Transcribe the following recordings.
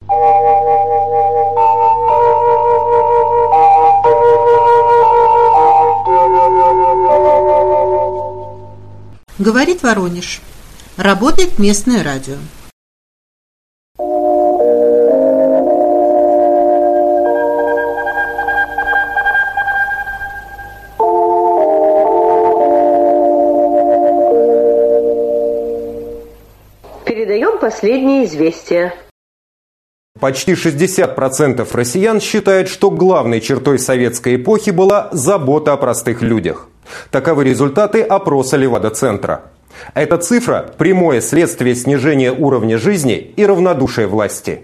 Говорит Воронеж. Работает местное радио. Передаем последние известия. Почти 60% россиян считают, что главной чертой советской эпохи была забота о простых людях. Таковы результаты опроса Левада-центра. Эта цифра – прямое следствие снижения уровня жизни и равнодушия власти.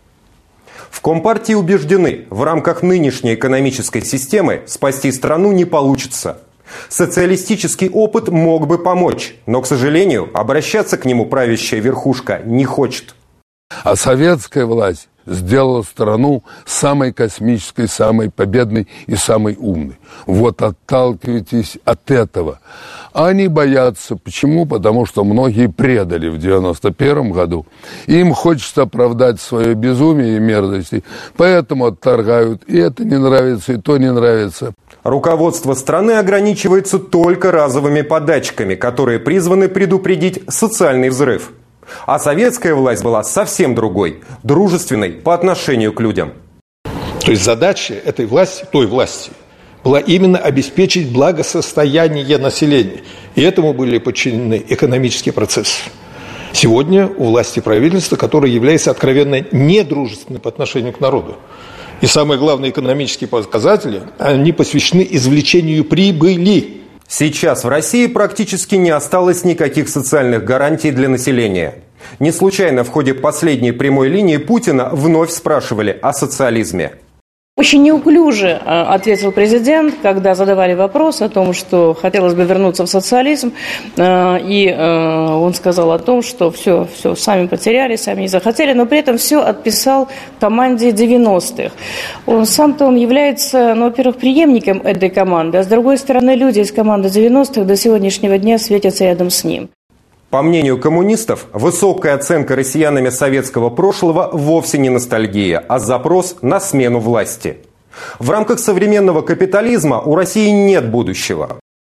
В Компартии убеждены, в рамках нынешней экономической системы спасти страну не получится. Социалистический опыт мог бы помочь, но, к сожалению, обращаться к нему правящая верхушка не хочет. А советская власть сделала страну самой космической, самой победной и самой умной. Вот отталкивайтесь от этого. Они боятся. Почему? Потому что многие предали в 91 году. Им хочется оправдать свое безумие и мерзости. Поэтому отторгают. И это не нравится, и то не нравится. Руководство страны ограничивается только разовыми подачками, которые призваны предупредить социальный взрыв. А советская власть была совсем другой, дружественной по отношению к людям. То есть задача этой власти, той власти, была именно обеспечить благосостояние населения. И этому были подчинены экономические процессы. Сегодня у власти правительства, которое является откровенно недружественным по отношению к народу. И самые главные экономические показатели, они посвящены извлечению прибыли. Сейчас в России практически не осталось никаких социальных гарантий для населения. Не случайно в ходе последней прямой линии Путина вновь спрашивали о социализме. Очень неуклюже ответил президент, когда задавали вопрос о том, что хотелось бы вернуться в социализм. И он сказал о том, что все сами потеряли, сами не захотели, но при этом все отписал команде 90-х. Сам-то он является, во-первых, преемником этой команды, а с другой стороны, люди из команды 90-х до сегодняшнего дня светятся рядом с ним. По мнению коммунистов, высокая оценка россиянами советского прошлого вовсе не ностальгия, а запрос на смену власти. В рамках современного капитализма у России нет будущего.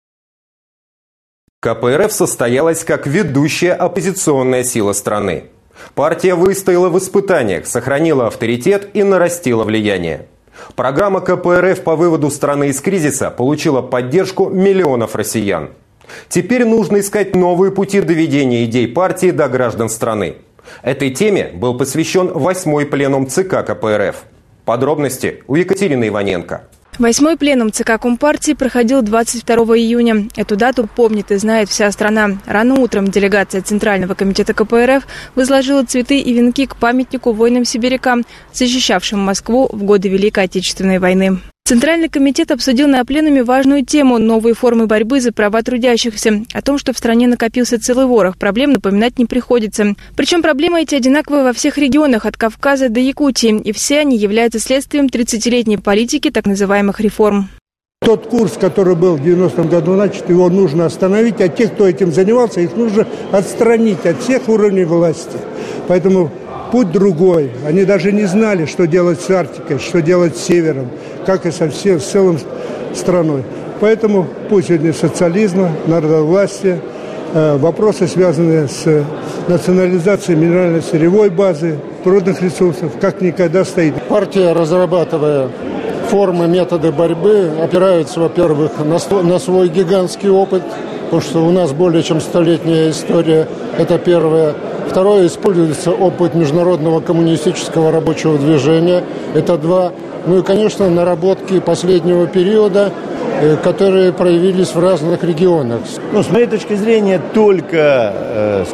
КПРФ состоялась как ведущая оппозиционная сила страны. Партия выстояла в испытаниях, сохранила авторитет и нарастила влияние. Программа КПРФ по выводу страны из кризиса получила поддержку миллионов россиян. Теперь нужно искать новые пути доведения идей партии до граждан страны. Этой теме был посвящен 8-й пленум ЦК КПРФ. Подробности у Екатерины Иваненко. 8-й пленум ЦК Компартии проходил 22 июня. Эту дату помнит и знает вся страна. Рано утром делегация Центрального комитета КПРФ возложила цветы и венки к памятнику воинам-сибирякам, защищавшим Москву в годы Великой Отечественной войны. Центральный комитет обсудил на пленуме важную тему – новые формы борьбы за права трудящихся. О том, что в стране накопился целый ворох проблем, напоминать не приходится. Причем проблемы эти одинаковые во всех регионах, от Кавказа до Якутии. И все они являются следствием 30-летней политики так называемых реформ. Тот курс, который был в 90-м году начат, его нужно остановить, а тех, кто этим занимался, их нужно отстранить от всех уровней власти. Поэтому путь другой. Они даже не знали, что делать с Арктикой, что делать с Севером, как и с целым страной. Поэтому путь сегодня социализма, народовластия, вопросы, связанные с национализацией минерально-сырьевой базы, природных ресурсов, как никогда стоит. Партия, разрабатывая формы, методы борьбы, опирается, во-первых, на свой гигантский опыт, потому что у нас более чем столетняя история, это первое. Второе, используется опыт международного коммунистического рабочего движения, это два. Ну и, конечно, наработки последнего периода, которые проявились в разных регионах. С моей точки зрения, только,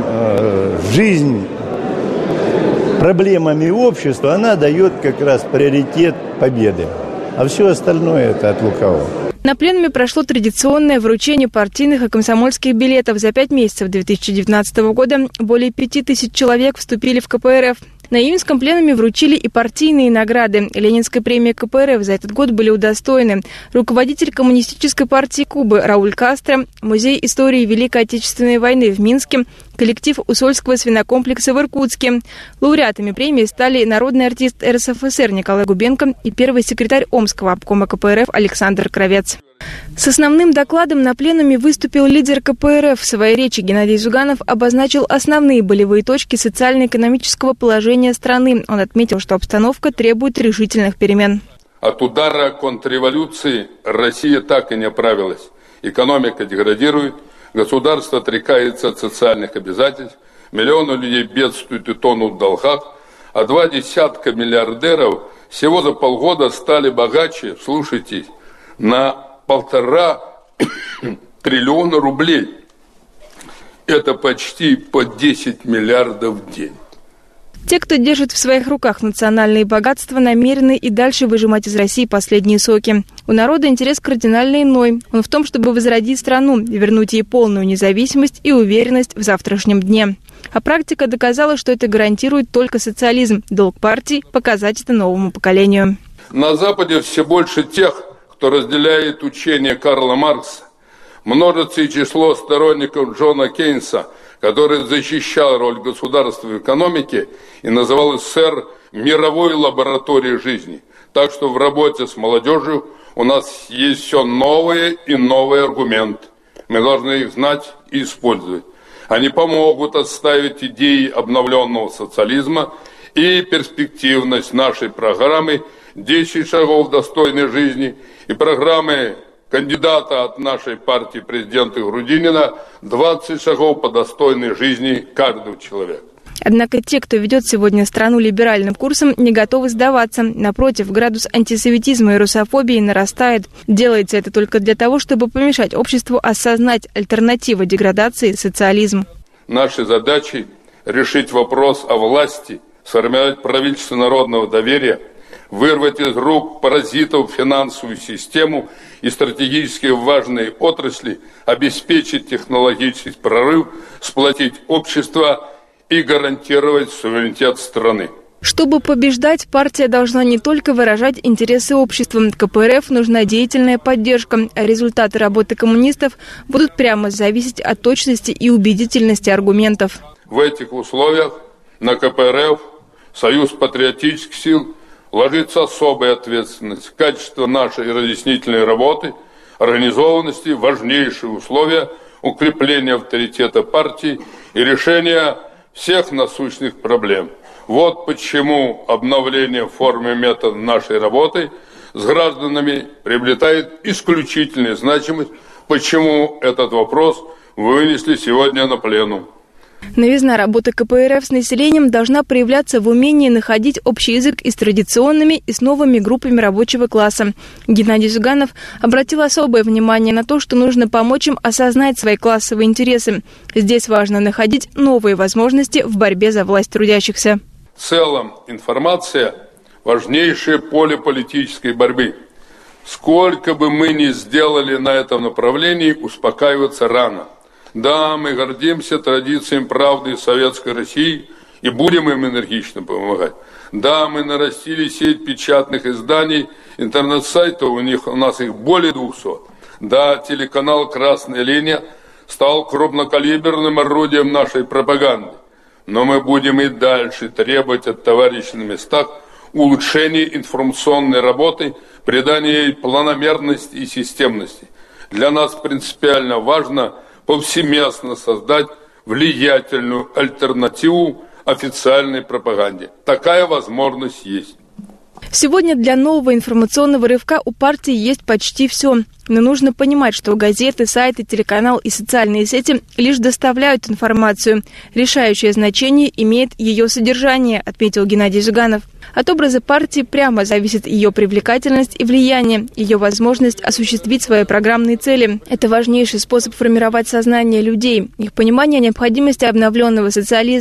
жизнь проблемами общества, она дает как раз приоритет победы. А все остальное – это от лукавого. На пленуме прошло традиционное вручение партийных и комсомольских билетов. За 5 месяцев 2019 года более 5000 человек вступили в КПРФ. На июньском пленуме вручили и партийные награды. Ленинской премии КПРФ за этот год были удостоены руководитель Коммунистической партии Кубы Рауль Кастро, Музей истории Великой Отечественной войны в Минске, коллектив Усольского свинокомплекса в Иркутске. Лауреатами премии стали народный артист РСФСР Николай Губенко и первый секретарь Омского обкома КПРФ Александр Кравец. С основным докладом на пленуме выступил лидер КПРФ. В своей речи Геннадий Зюганов обозначил основные болевые точки социально-экономического положения страны. Он отметил, что обстановка требует решительных перемен. От удара контрреволюции Россия так и не оправилась. Экономика деградирует, государство отрекается от социальных обязательств, миллионы людей бедствуют и тонут в долгах, а 20 миллиардеров всего за полгода стали богаче, слушайтесь, на 1,5 триллиона рублей. Это почти по 10 миллиардов в день. Те, кто держит в своих руках национальные богатства, намерены и дальше выжимать из России последние соки. У народа интерес кардинально иной. Он в том, чтобы возродить страну, вернуть ей полную независимость и уверенность в завтрашнем дне. А практика доказала, что это гарантирует только социализм. Долг партии – показать это новому поколению. На Западе все больше тех, кто разделяет учение Карла Маркса. Множится и число сторонников Джона Кейнса, который защищал роль государства в экономике и называл СССР мировой лабораторией жизни. Так что в работе с молодежью у нас есть все новые и новые аргументы. Мы должны их знать и использовать. Они помогут отставить идеи обновленного социализма и перспективность нашей программы «10 шагов достойной жизни» и программы кандидата от нашей партии президента Грудинина 20 шагов по достойной жизни каждого человека. Однако те, кто ведет сегодня страну либеральным курсом, не готовы сдаваться. Напротив, градус антисемитизма и русофобии нарастает. Делается это только для того, чтобы помешать обществу осознать альтернативу деградации – социализм. Нашей задачей решить вопрос о власти, сформировать правительство народного доверия, вырвать из рук паразитов финансовую систему и стратегически важные отрасли, обеспечить технологический прорыв, сплотить общество и гарантировать суверенитет страны. Чтобы побеждать, партия должна не только выражать интересы общества. КПРФ нужна деятельная поддержка, а результаты работы коммунистов будут прямо зависеть от точности и убедительности аргументов. В этих условиях на КПРФ, Союз патриотических сил, ложится особая ответственность. Качество нашей разъяснительной работы, организованности, важнейшие условия укрепления авторитета партии и решения всех насущных проблем. Вот почему обновление формы метода нашей работы с гражданами приобретает исключительную значимость, почему этот вопрос вынесли сегодня на пленум. Новизна работы КПРФ с населением должна проявляться в умении находить общий язык и с традиционными, и с новыми группами рабочего класса. Геннадий Зюганов обратил особое внимание на то, что нужно помочь им осознать свои классовые интересы. Здесь важно находить новые возможности в борьбе за власть трудящихся. В целом, информация – важнейшее поле политической борьбы. Сколько бы мы ни сделали на этом направлении, успокаиваться рано. Да, мы гордимся традициями правды Советской России и будем им энергично помогать. Да, мы нарастили сеть печатных изданий, интернет-сайтов, у нас их более 200. Да, телеканал «Красная линия» стал крупнокалиберным орудием нашей пропаганды. Но мы будем и дальше требовать от товарищей на местах улучшения информационной работы, придания ей планомерности и системности. Для нас принципиально важно повсеместно создать влиятельную альтернативу официальной пропаганде. Такая возможность есть. Сегодня для нового информационного рывка у партии есть почти все. Но нужно понимать, что газеты, сайты, телеканал и социальные сети лишь доставляют информацию. Решающее значение имеет ее содержание, отметил Геннадий Зюганов. От образа партии прямо зависит ее привлекательность и влияние, ее возможность осуществить свои программные цели. Это важнейший способ формировать сознание людей, их понимание необходимости обновленного социализма.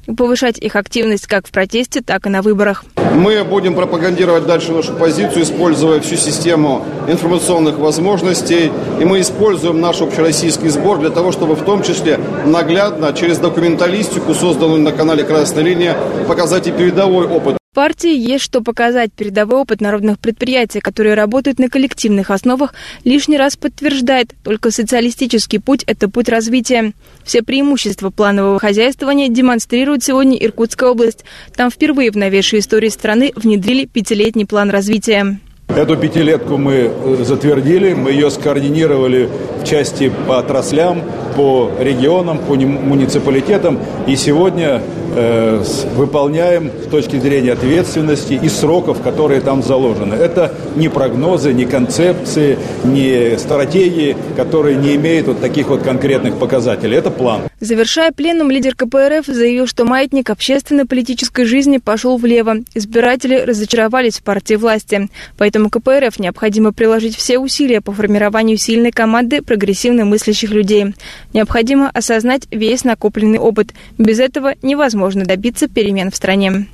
и повышать их активность как в протесте, так и на выборах. Мы будем пропагандировать дальше нашу позицию, используя всю систему информационных возможностей. И мы используем наш общероссийский сбор для того, чтобы в том числе наглядно, через документалистику, созданную на канале «Красная линия», показать и передовой опыт. Партии есть что показать. Передовой опыт народных предприятий, которые работают на коллективных основах, лишний раз подтверждает, только социалистический путь – это путь развития. Все преимущества планового хозяйствования демонстрирует сегодня Иркутская область. Там впервые в новейшей истории страны внедрили 5-летний план развития. Эту пятилетку мы затвердили, мы ее скоординировали в части по отраслям, по регионам, по муниципалитетам. И сегодня выполняем с точки зрения ответственности и сроков, которые там заложены. Это не прогнозы, не концепции, не стратегии, которые не имеют вот таких вот конкретных показателей. Это план. Завершая пленум, лидер КПРФ заявил, что маятник общественной политической жизни пошел влево. Избиратели разочаровались в партии власти. Поэтому КПРФ необходимо приложить все усилия по формированию сильной команды прогрессивно мыслящих людей. Необходимо осознать весь накопленный опыт. Без этого невозможно добиться перемен в стране.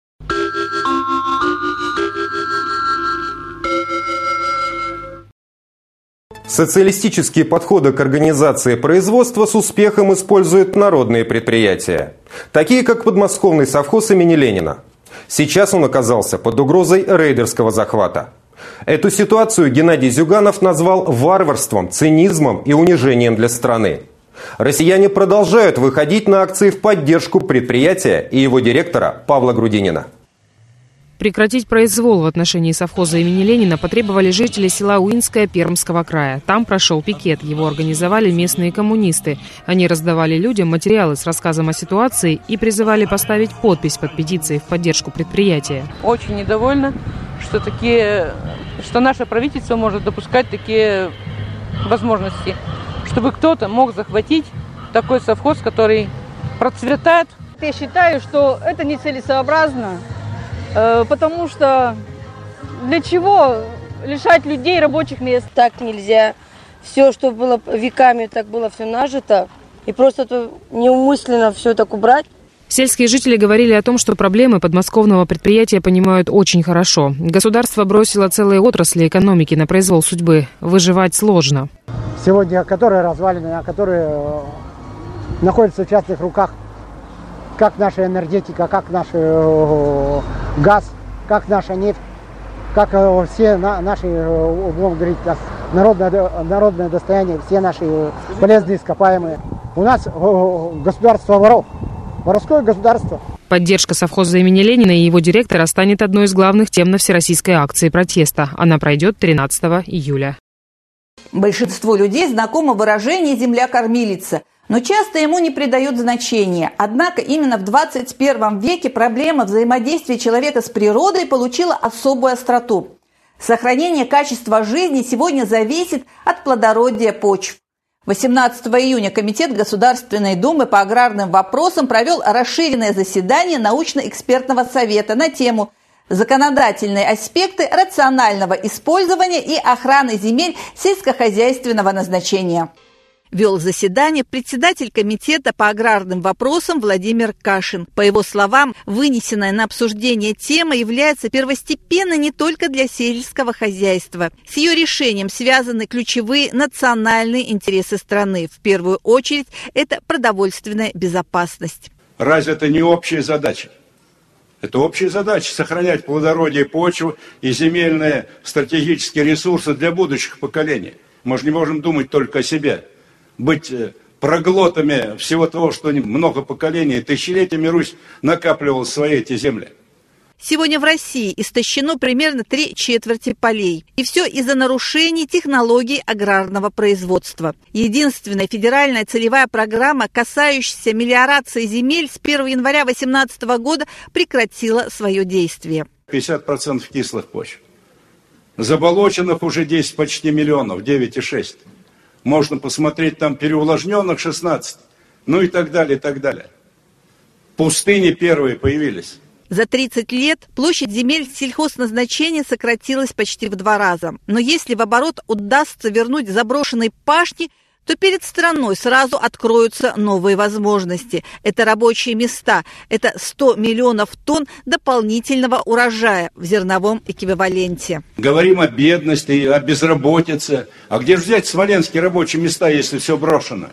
Социалистические подходы к организации производства с успехом используют народные предприятия, такие как подмосковный совхоз имени Ленина. Сейчас он оказался под угрозой рейдерского захвата. Эту ситуацию Геннадий Зюганов назвал варварством, цинизмом и унижением для страны. Россияне продолжают выходить на акции в поддержку предприятия и его директора Павла Грудинина. Прекратить произвол в отношении совхоза имени Ленина потребовали жители села Уинское Пермского края. Там прошел пикет. Его организовали местные коммунисты. Они раздавали людям материалы с рассказом о ситуации и призывали поставить подпись под петицией в поддержку предприятия. Очень недовольна, что наше правительство может допускать такие возможности, чтобы кто-то мог захватить такой совхоз, который процветает. Я считаю, что это нецелесообразно. Потому что для чего лишать людей рабочих мест? Так нельзя. Все, что было веками, так было все нажито. И просто неумысленно все так убрать. Сельские жители говорили о том, что проблемы подмосковного предприятия понимают очень хорошо. Государство бросило целые отрасли экономики на произвол судьбы. Выживать сложно. Сегодня которые развалины, а которые находятся в частных руках, как наша энергетика, как наш газ, как наша нефть, как все наши, будем говорить, народное достояние, все наши полезные ископаемые. У нас государство воров, воровское государство. Поддержка совхоза имени Ленина и его директора станет одной из главных тем на всероссийской акции протеста. Она пройдет 13 июля. Большинству людей знакомо выражение «земля кормилица», но часто ему не придают значения. Однако именно в 21 веке проблема взаимодействия человека с природой получила особую остроту. Сохранение качества жизни сегодня зависит от плодородия почв. 18 июня Комитет Государственной Думы по аграрным вопросам провел расширенное заседание научно-экспертного совета на тему «Законодательные аспекты рационального использования и охраны земель сельскохозяйственного назначения». Вел заседание председатель Комитета по аграрным вопросам Владимир Кашин. По его словам, вынесенная на обсуждение тема является первостепенной не только для сельского хозяйства. С ее решением связаны ключевые национальные интересы страны. В первую очередь, это продовольственная безопасность. Разве это не общая задача? Это общая задача – сохранять плодородие почвы и земельные стратегические ресурсы для будущих поколений. Мы же не можем думать только о себе. Быть проглотами всего того, что много поколений, тысячелетиями Русь накапливала свои эти земли. Сегодня в России истощено примерно 3/4 полей. И все из-за нарушений технологий аграрного производства. Единственная федеральная целевая программа, касающаяся мелиорации земель, с 1 января 2018 года прекратила свое действие. 50% кислых почв. Заболоченных уже 10 почти миллионов, 9,6. Можно посмотреть, там переувлажненных 16, ну и так далее, и так далее. Пустыни первые появились. За 30 лет площадь земель сельхозназначения сократилась почти в 2 раза. Но если в оборот удастся вернуть заброшенные пашни, то перед страной сразу откроются новые возможности. Это рабочие места, это 100 миллионов тонн дополнительного урожая в зерновом эквиваленте. Говорим о бедности, о безработице. А где же взять смоленские рабочие места, если все брошено?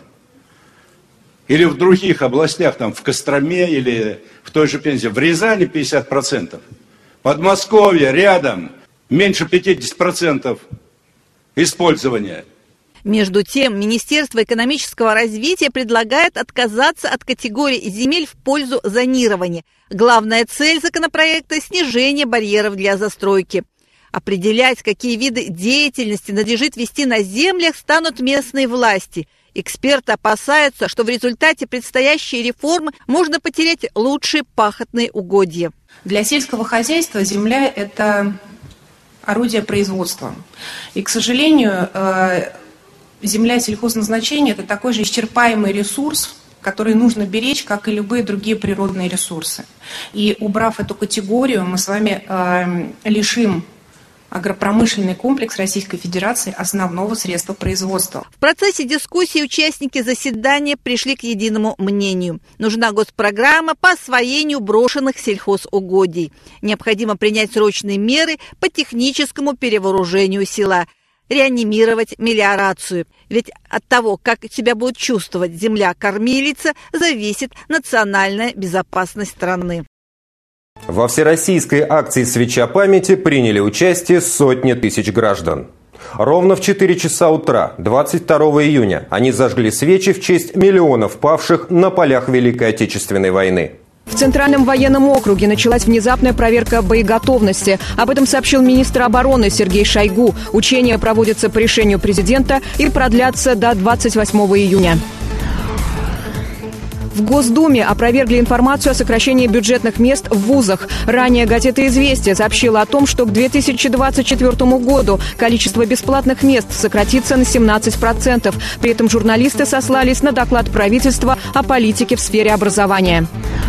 Или в других областях, там в Костроме или в той же Пензе. В Рязани 50%. Подмосковье рядом меньше 50% использования. Между тем, Министерство экономического развития предлагает отказаться от категории земель в пользу зонирования. Главная цель законопроекта – снижение барьеров для застройки. Определять, какие виды деятельности надлежит вести на землях, станут местные власти. Эксперты опасаются, что в результате предстоящей реформы можно потерять лучшие пахотные угодья. Для сельского хозяйства земля – это орудие производства. И, к сожалению, земля сельхозназначения – это такой же исчерпаемый ресурс, который нужно беречь, как и любые другие природные ресурсы. И убрав эту категорию, мы с вами лишим агропромышленный комплекс Российской Федерации основного средства производства. В процессе дискуссии участники заседания пришли к единому мнению. Нужна госпрограмма по освоению брошенных сельхозугодий. Необходимо принять срочные меры по техническому перевооружению села. Реанимировать мелиорацию. Ведь от того, как себя будет чувствовать земля-кормилица, зависит национальная безопасность страны. Во всероссийской акции «Свеча памяти» приняли участие сотни тысяч граждан. Ровно в 4 часа утра, 22 июня, они зажгли свечи в честь миллионов павших на полях Великой Отечественной войны. В Центральном военном округе началась внезапная проверка боеготовности. Об этом сообщил министр обороны Сергей Шойгу. Учения проводятся по решению президента и продлятся до 28 июня. В Госдуме опровергли информацию о сокращении бюджетных мест в вузах. Ранее газета «Известия» сообщила о том, что к 2024 году количество бесплатных мест сократится на 17%. При этом журналисты сослались на доклад правительства о политике в сфере образования.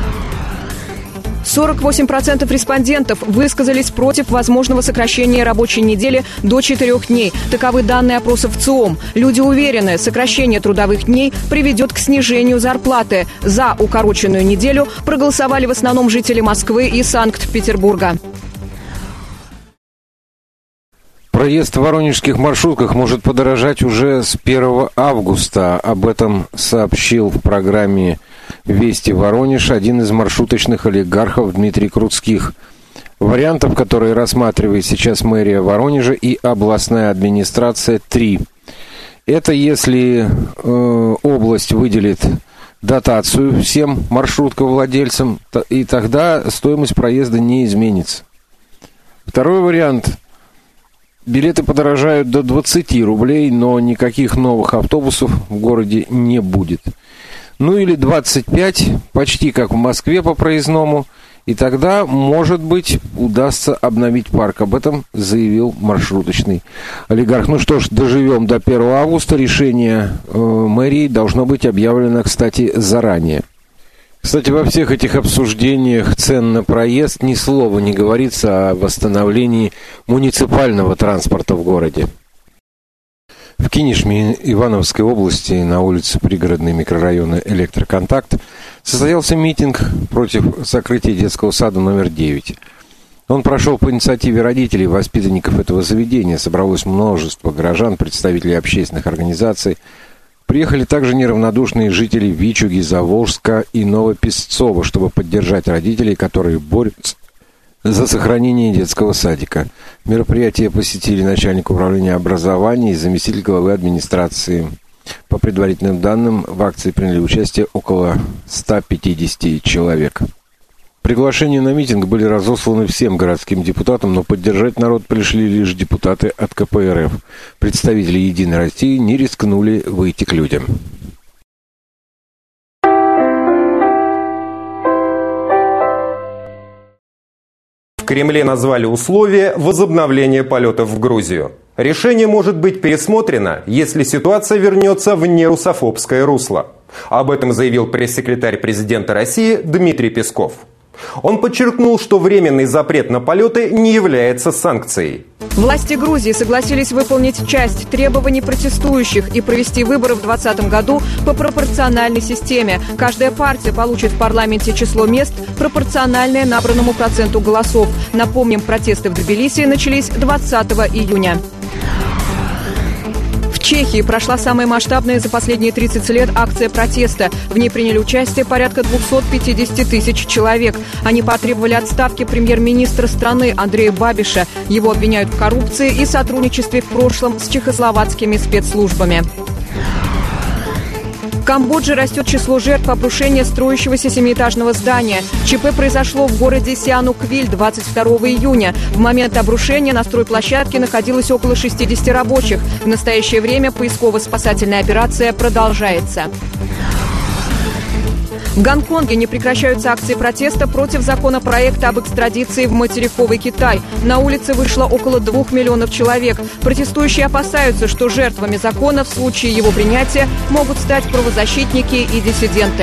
48% респондентов высказались против возможного сокращения рабочей недели до 4 дней. Таковы данные опросов ЦИОМ. Люди уверены, сокращение трудовых дней приведет к снижению зарплаты. За укороченную неделю проголосовали в основном жители Москвы и Санкт-Петербурга. Проезд в воронежских маршрутках может подорожать уже с 1 августа. Об этом сообщил в программе «Вести Воронеж» один из маршруточных олигархов Дмитрий Круцких. Вариантов, которые рассматривает сейчас мэрия Воронежа и областная администрация, 3. Это если область выделит дотацию всем маршрутковладельцам, и тогда стоимость проезда не изменится. Второй вариант. Билеты подорожают до 20 рублей, но никаких новых автобусов в городе не будет. Ну или 25, почти как в Москве по проездному, и тогда, может быть, удастся обновить парк. Об этом заявил маршруточный олигарх. Ну что ж, доживем до 1 августа. Решение мэрии должно быть объявлено, кстати, заранее. Кстати, во всех этих обсуждениях цен на проезд ни слова не говорится о восстановлении муниципального транспорта в городе. В Кинешме Ивановской области на улице пригородной микрорайона «Электроконтакт» состоялся митинг против закрытия детского сада номер 9. Он прошел по инициативе родителей и воспитанников этого заведения. Собралось множество горожан, представителей общественных организаций. Приехали также неравнодушные жители Вичуги, Заволжска и Новопесцова, чтобы поддержать родителей, которые борются за сохранение детского садика. Мероприятие посетили начальник управления образования и заместитель главы администрации. По предварительным данным, в акции приняли участие около 150 человек. Приглашения на митинг были разосланы всем городским депутатам, но поддержать народ пришли лишь депутаты от КПРФ. Представители «Единой России» не рискнули выйти к людям. В Кремле назвали условия возобновления полетов в Грузию. Решение может быть пересмотрено, если ситуация вернется в нерусофобское русло. Об этом заявил пресс-секретарь президента России Дмитрий Песков. Он подчеркнул, что временный запрет на полеты не является санкцией. Власти Грузии согласились выполнить часть требований протестующих и провести выборы в 2020 году по пропорциональной системе. Каждая партия получит в парламенте число мест, пропорциональное набранному проценту голосов. Напомним, протесты в Тбилиси начались 20 июня. В Чехии прошла самая масштабная за последние 30 лет акция протеста. В ней приняли участие порядка 250 тысяч человек. Они потребовали отставки премьер-министра страны Андрея Бабиша. Его обвиняют в коррупции и сотрудничестве в прошлом с чехословацкими спецслужбами. В Камбодже растет число жертв обрушения строящегося 7-этажного здания. ЧП произошло в городе Сиануквиль 22 июня. В момент обрушения на стройплощадке находилось около 60 рабочих. В настоящее время поисково-спасательная операция продолжается. В Гонконге не прекращаются акции протеста против законопроекта об экстрадиции в материковый Китай. На улице вышло около 2 миллионов человек. Протестующие опасаются, что жертвами закона в случае его принятия могут стать правозащитники и диссиденты.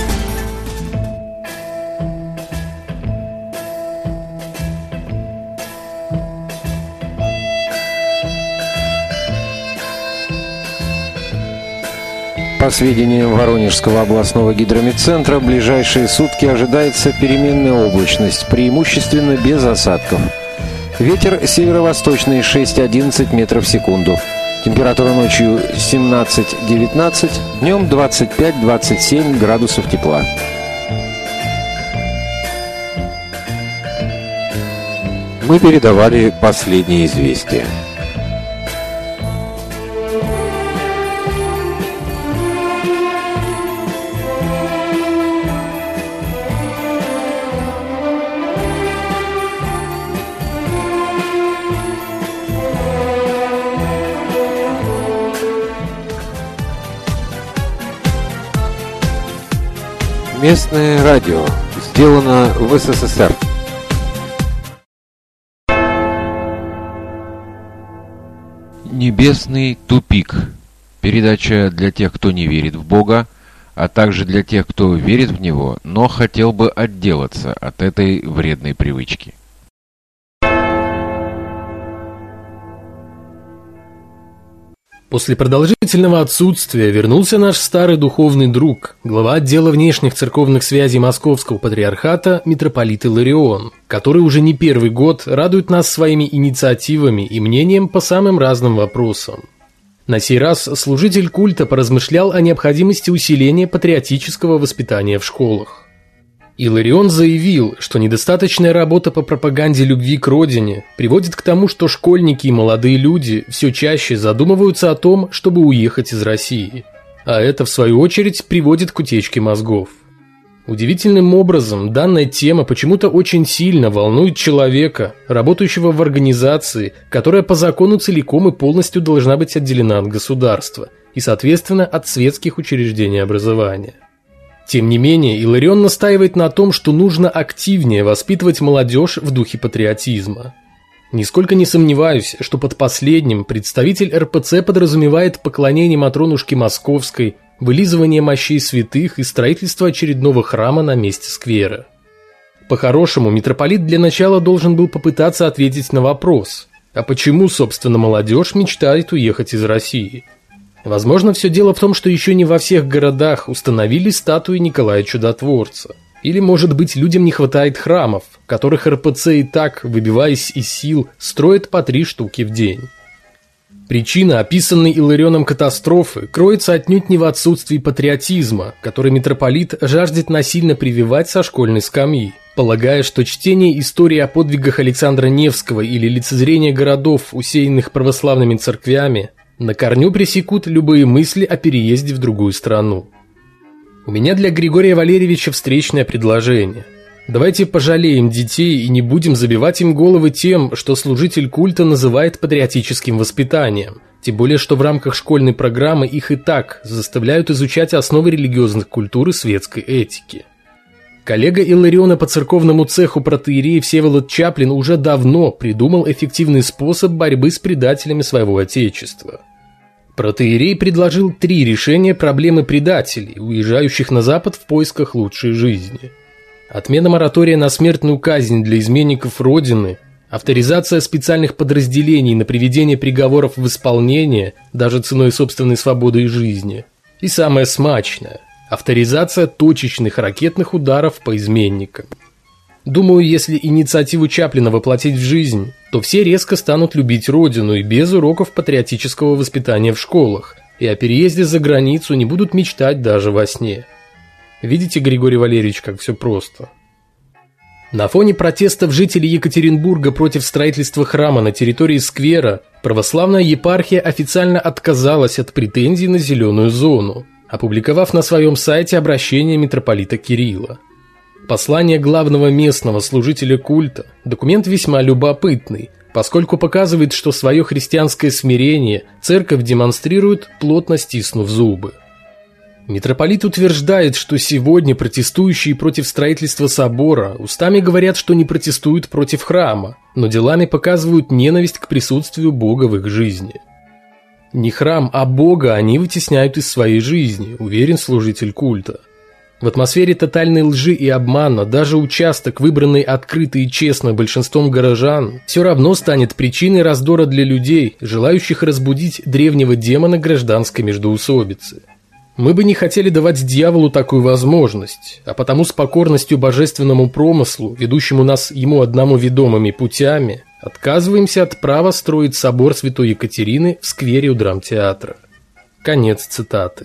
По сведениям Воронежского областного гидрометцентра, в ближайшие сутки ожидается переменная облачность, преимущественно без осадков. Ветер северо-восточный 6-11 метров в секунду. Температура ночью 17-19, днем 25-27 градусов тепла. Мы передавали последние известия. Местное радио. Сделано в СССР. Небесный тупик. Передача для тех, кто не верит в Бога, а также для тех, кто верит в Него, но хотел бы отделаться от этой вредной привычки. После продолжительного отсутствия вернулся наш старый духовный друг, глава отдела внешних церковных связей Московского патриархата митрополит Иларион, который уже не первый год радует нас своими инициативами и мнением по самым разным вопросам. На сей раз служитель культа поразмышлял о необходимости усиления патриотического воспитания в школах. Иларион заявил, что недостаточная работа по пропаганде любви к родине приводит к тому, что школьники и молодые люди все чаще задумываются о том, чтобы уехать из России. А это, в свою очередь, приводит к утечке мозгов. Удивительным образом, данная тема почему-то очень сильно волнует человека, работающего в организации, которая по закону целиком и полностью должна быть отделена от государства и, соответственно, от светских учреждений образования. Тем не менее, Иларион настаивает на том, что нужно активнее воспитывать молодежь в духе патриотизма. Нисколько не сомневаюсь, что под последним представитель РПЦ подразумевает поклонение Матронушке Московской, вылизывание мощей святых и строительство очередного храма на месте сквера. По-хорошему, митрополит для начала должен был попытаться ответить на вопрос, а почему, собственно, молодежь мечтает уехать из России? Возможно, все дело в том, что еще не во всех городах установили статуи Николая Чудотворца. Или, может быть, людям не хватает храмов, которых РПЦ и так, выбиваясь из сил, строит по 3 штуки в день. Причина описанной Иларионом катастрофы кроется отнюдь не в отсутствии патриотизма, который митрополит жаждет насильно прививать со школьной скамьи, полагая, что чтение истории о подвигах Александра Невского или лицезрение городов, усеянных православными церквями, на корню пресекут любые мысли о переезде в другую страну. У меня для Григория Валерьевича встречное предложение. Давайте пожалеем детей и не будем забивать им головы тем, что служитель культа называет патриотическим воспитанием, тем более что в рамках школьной программы их и так заставляют изучать основы религиозных культур и светской этики. Коллега Илариона по церковному цеху протоиерей Всеволод Чаплин уже давно придумал эффективный способ борьбы с предателями своего отечества. Протоиерей предложил 3 решения проблемы предателей, уезжающих на Запад в поисках лучшей жизни. Отмена моратория на смертную казнь для изменников Родины, авторизация специальных подразделений на приведение приговоров в исполнение, даже ценой собственной свободы и жизни. И самое смачное – авторизация точечных ракетных ударов по изменникам. Думаю, если инициативу Чаплина воплотить в жизнь, то все резко станут любить родину и без уроков патриотического воспитания в школах, и о переезде за границу не будут мечтать даже во сне. Видите, Григорий Валерьевич, как все просто. На фоне протестов жителей Екатеринбурга против строительства храма на территории сквера православная епархия официально отказалась от претензий на зеленую зону, опубликовав на своем сайте обращение митрополита Кирилла. Послание главного местного служителя культа – документ весьма любопытный, поскольку показывает, что свое христианское смирение церковь демонстрирует, плотно стиснув зубы. Митрополит утверждает, что сегодня протестующие против строительства собора устами говорят, что не протестуют против храма, но делами показывают ненависть к присутствию Бога в их жизни. Не храм, а Бога они вытесняют из своей жизни, уверен служитель культа. В атмосфере тотальной лжи и обмана даже участок, выбранный открыто и честно большинством горожан, все равно станет причиной раздора для людей, желающих разбудить древнего демона гражданской междоусобицы. Мы бы не хотели давать дьяволу такую возможность, а потому с покорностью божественному промыслу, ведущему нас ему одному ведомыми путями, отказываемся от права строить собор Святой Екатерины в сквере у драмтеатра. Конец цитаты.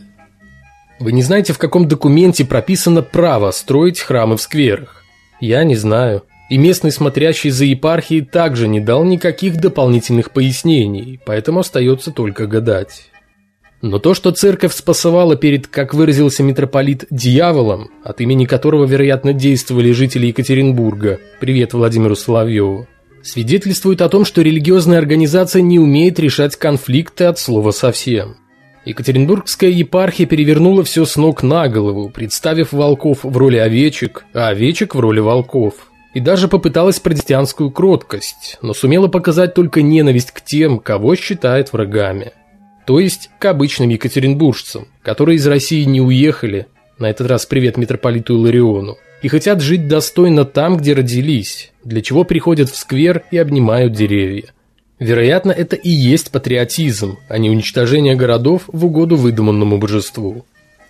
Вы не знаете, в каком документе прописано право строить храмы в скверах? Я не знаю. И местный смотрящий за епархией также не дал никаких дополнительных пояснений, поэтому остается только гадать. Но то, что церковь спасовала перед, как выразился митрополит, дьяволом, от имени которого, вероятно, действовали жители Екатеринбурга, привет Владимиру Соловьеву, свидетельствует о том, что религиозная организация не умеет решать конфликты от слова совсем. Екатеринбургская епархия перевернула все с ног на голову, представив волков в роли овечек, а овечек в роли волков. И даже попыталась протестантскую кроткость, но сумела показать только ненависть к тем, кого считает врагами. То есть к обычным екатеринбуржцам, которые из России не уехали, на этот раз привет митрополиту Илариону, и хотят жить достойно там, где родились, для чего приходят в сквер и обнимают деревья. Вероятно, это и есть патриотизм, а не уничтожение городов в угоду выдуманному божеству.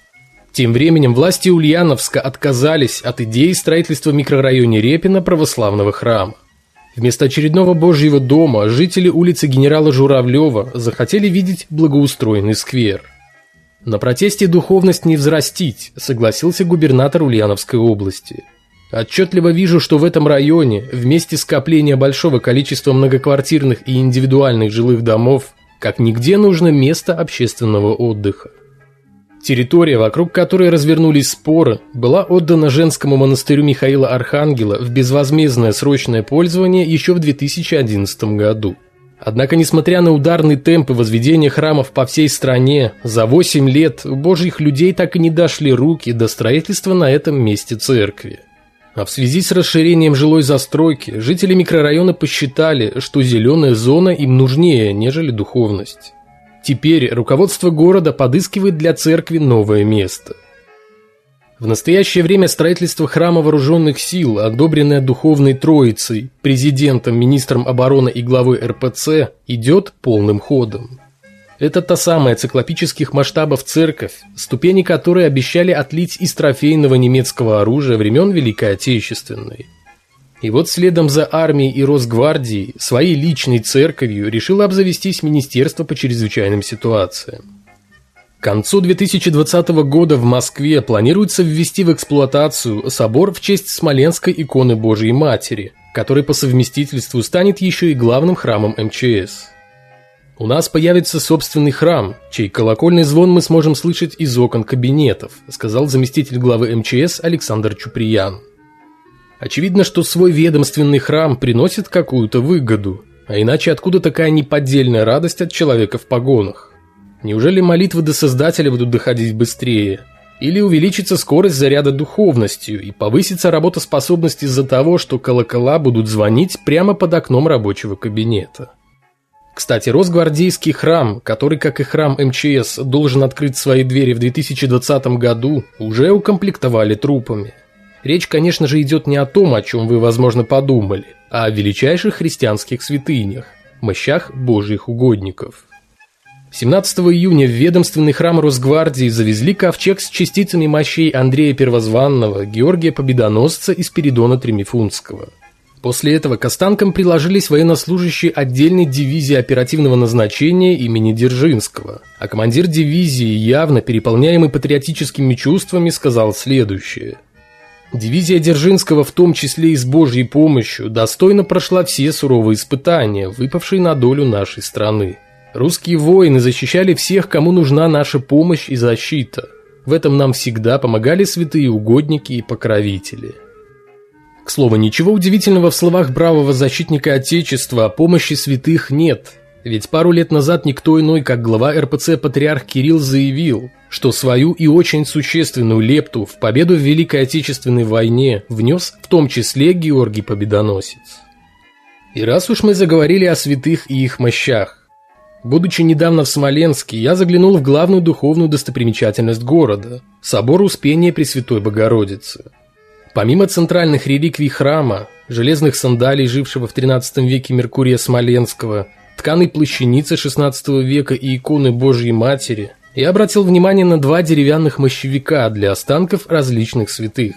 Тем временем власти Ульяновска отказались от идеи строительства в микрорайоне Репино православного храма. Вместо очередного Божьего дома жители улицы генерала Журавлева захотели видеть благоустроенный сквер. На протесте духовность не взрастить, согласился губернатор Ульяновской области. Отчетливо вижу, что в этом районе, в месте скопления большого количества многоквартирных и индивидуальных жилых домов, как нигде нужно место общественного отдыха. Территория, вокруг которой развернулись споры, была отдана женскому монастырю Михаила Архангела в безвозмездное срочное пользование еще в 2011 году. Однако, несмотря на ударные темпы возведения храмов по всей стране, за 8 лет у божьих людей так и не дошли руки до строительства на этом месте церкви. А в связи с расширением жилой застройки, жители микрорайона посчитали, что зеленая зона им нужнее, нежели духовность. Теперь руководство города подыскивает для церкви новое место. В настоящее время строительство храма вооруженных сил, одобренное Духовной Троицей, президентом, министром обороны и главой РПЦ, идет полным ходом. Это та самая циклопических масштабов церковь, ступени которой обещали отлить из трофейного немецкого оружия времен Великой Отечественной. И вот следом за армией и Росгвардией своей личной церковью решило обзавестись Министерство по чрезвычайным ситуациям. К концу 2020 года в Москве планируется ввести в эксплуатацию собор в честь Смоленской иконы Божией Матери, который по совместительству станет еще и главным храмом МЧС. У нас появится собственный храм, чей колокольный звон мы сможем слышать из окон кабинетов, сказал заместитель главы МЧС Александр Чуприян. Очевидно, что свой ведомственный храм приносит какую-то выгоду, а иначе откуда такая неподдельная радость от человека в погонах? Неужели молитвы до Создателя будут доходить быстрее? Или увеличится скорость заряда духовностью и повысится работоспособность из-за того, что колокола будут звонить прямо под окном рабочего кабинета? Кстати, Росгвардейский храм, который, как и храм МЧС, должен открыть свои двери в 2020 году, уже укомплектовали трупами. Речь, конечно же, идет не о том, о чем вы, возможно, подумали, а о величайших христианских святынях – мощах Божьих угодников. 17 июня в ведомственный храм Росгвардии завезли ковчег с частицами мощей Андрея Первозванного, Георгия Победоносца и Спиридона Тремифунтского. После этого к останкам приложились военнослужащие отдельной дивизии оперативного назначения имени Дзержинского, а командир дивизии, явно переполняемый патриотическими чувствами, сказал следующее. Дивизия Дзержинского, в том числе и с Божьей помощью, достойно прошла все суровые испытания, выпавшие на долю нашей страны. Русские воины защищали всех, кому нужна наша помощь и защита. В этом нам всегда помогали святые угодники и покровители. К слову, ничего удивительного в словах бравого защитника Отечества о помощи святых нет. Ведь пару лет назад никто иной, как глава РПЦ патриарх Кирилл заявил, что свою и очень существенную лепту в победу в Великой Отечественной войне внес в том числе Георгий Победоносец. И раз уж мы заговорили о святых и их мощах, будучи недавно в Смоленске, я заглянул в главную духовную достопримечательность города – собор Успения Пресвятой Богородицы. Помимо центральных реликвий храма, железных сандалий, жившего в XIII веке Меркурия Смоленского, тканой плащаницы XVI века и иконы Божьей Матери, я обратил внимание на 2 деревянных мощевика для останков различных святых.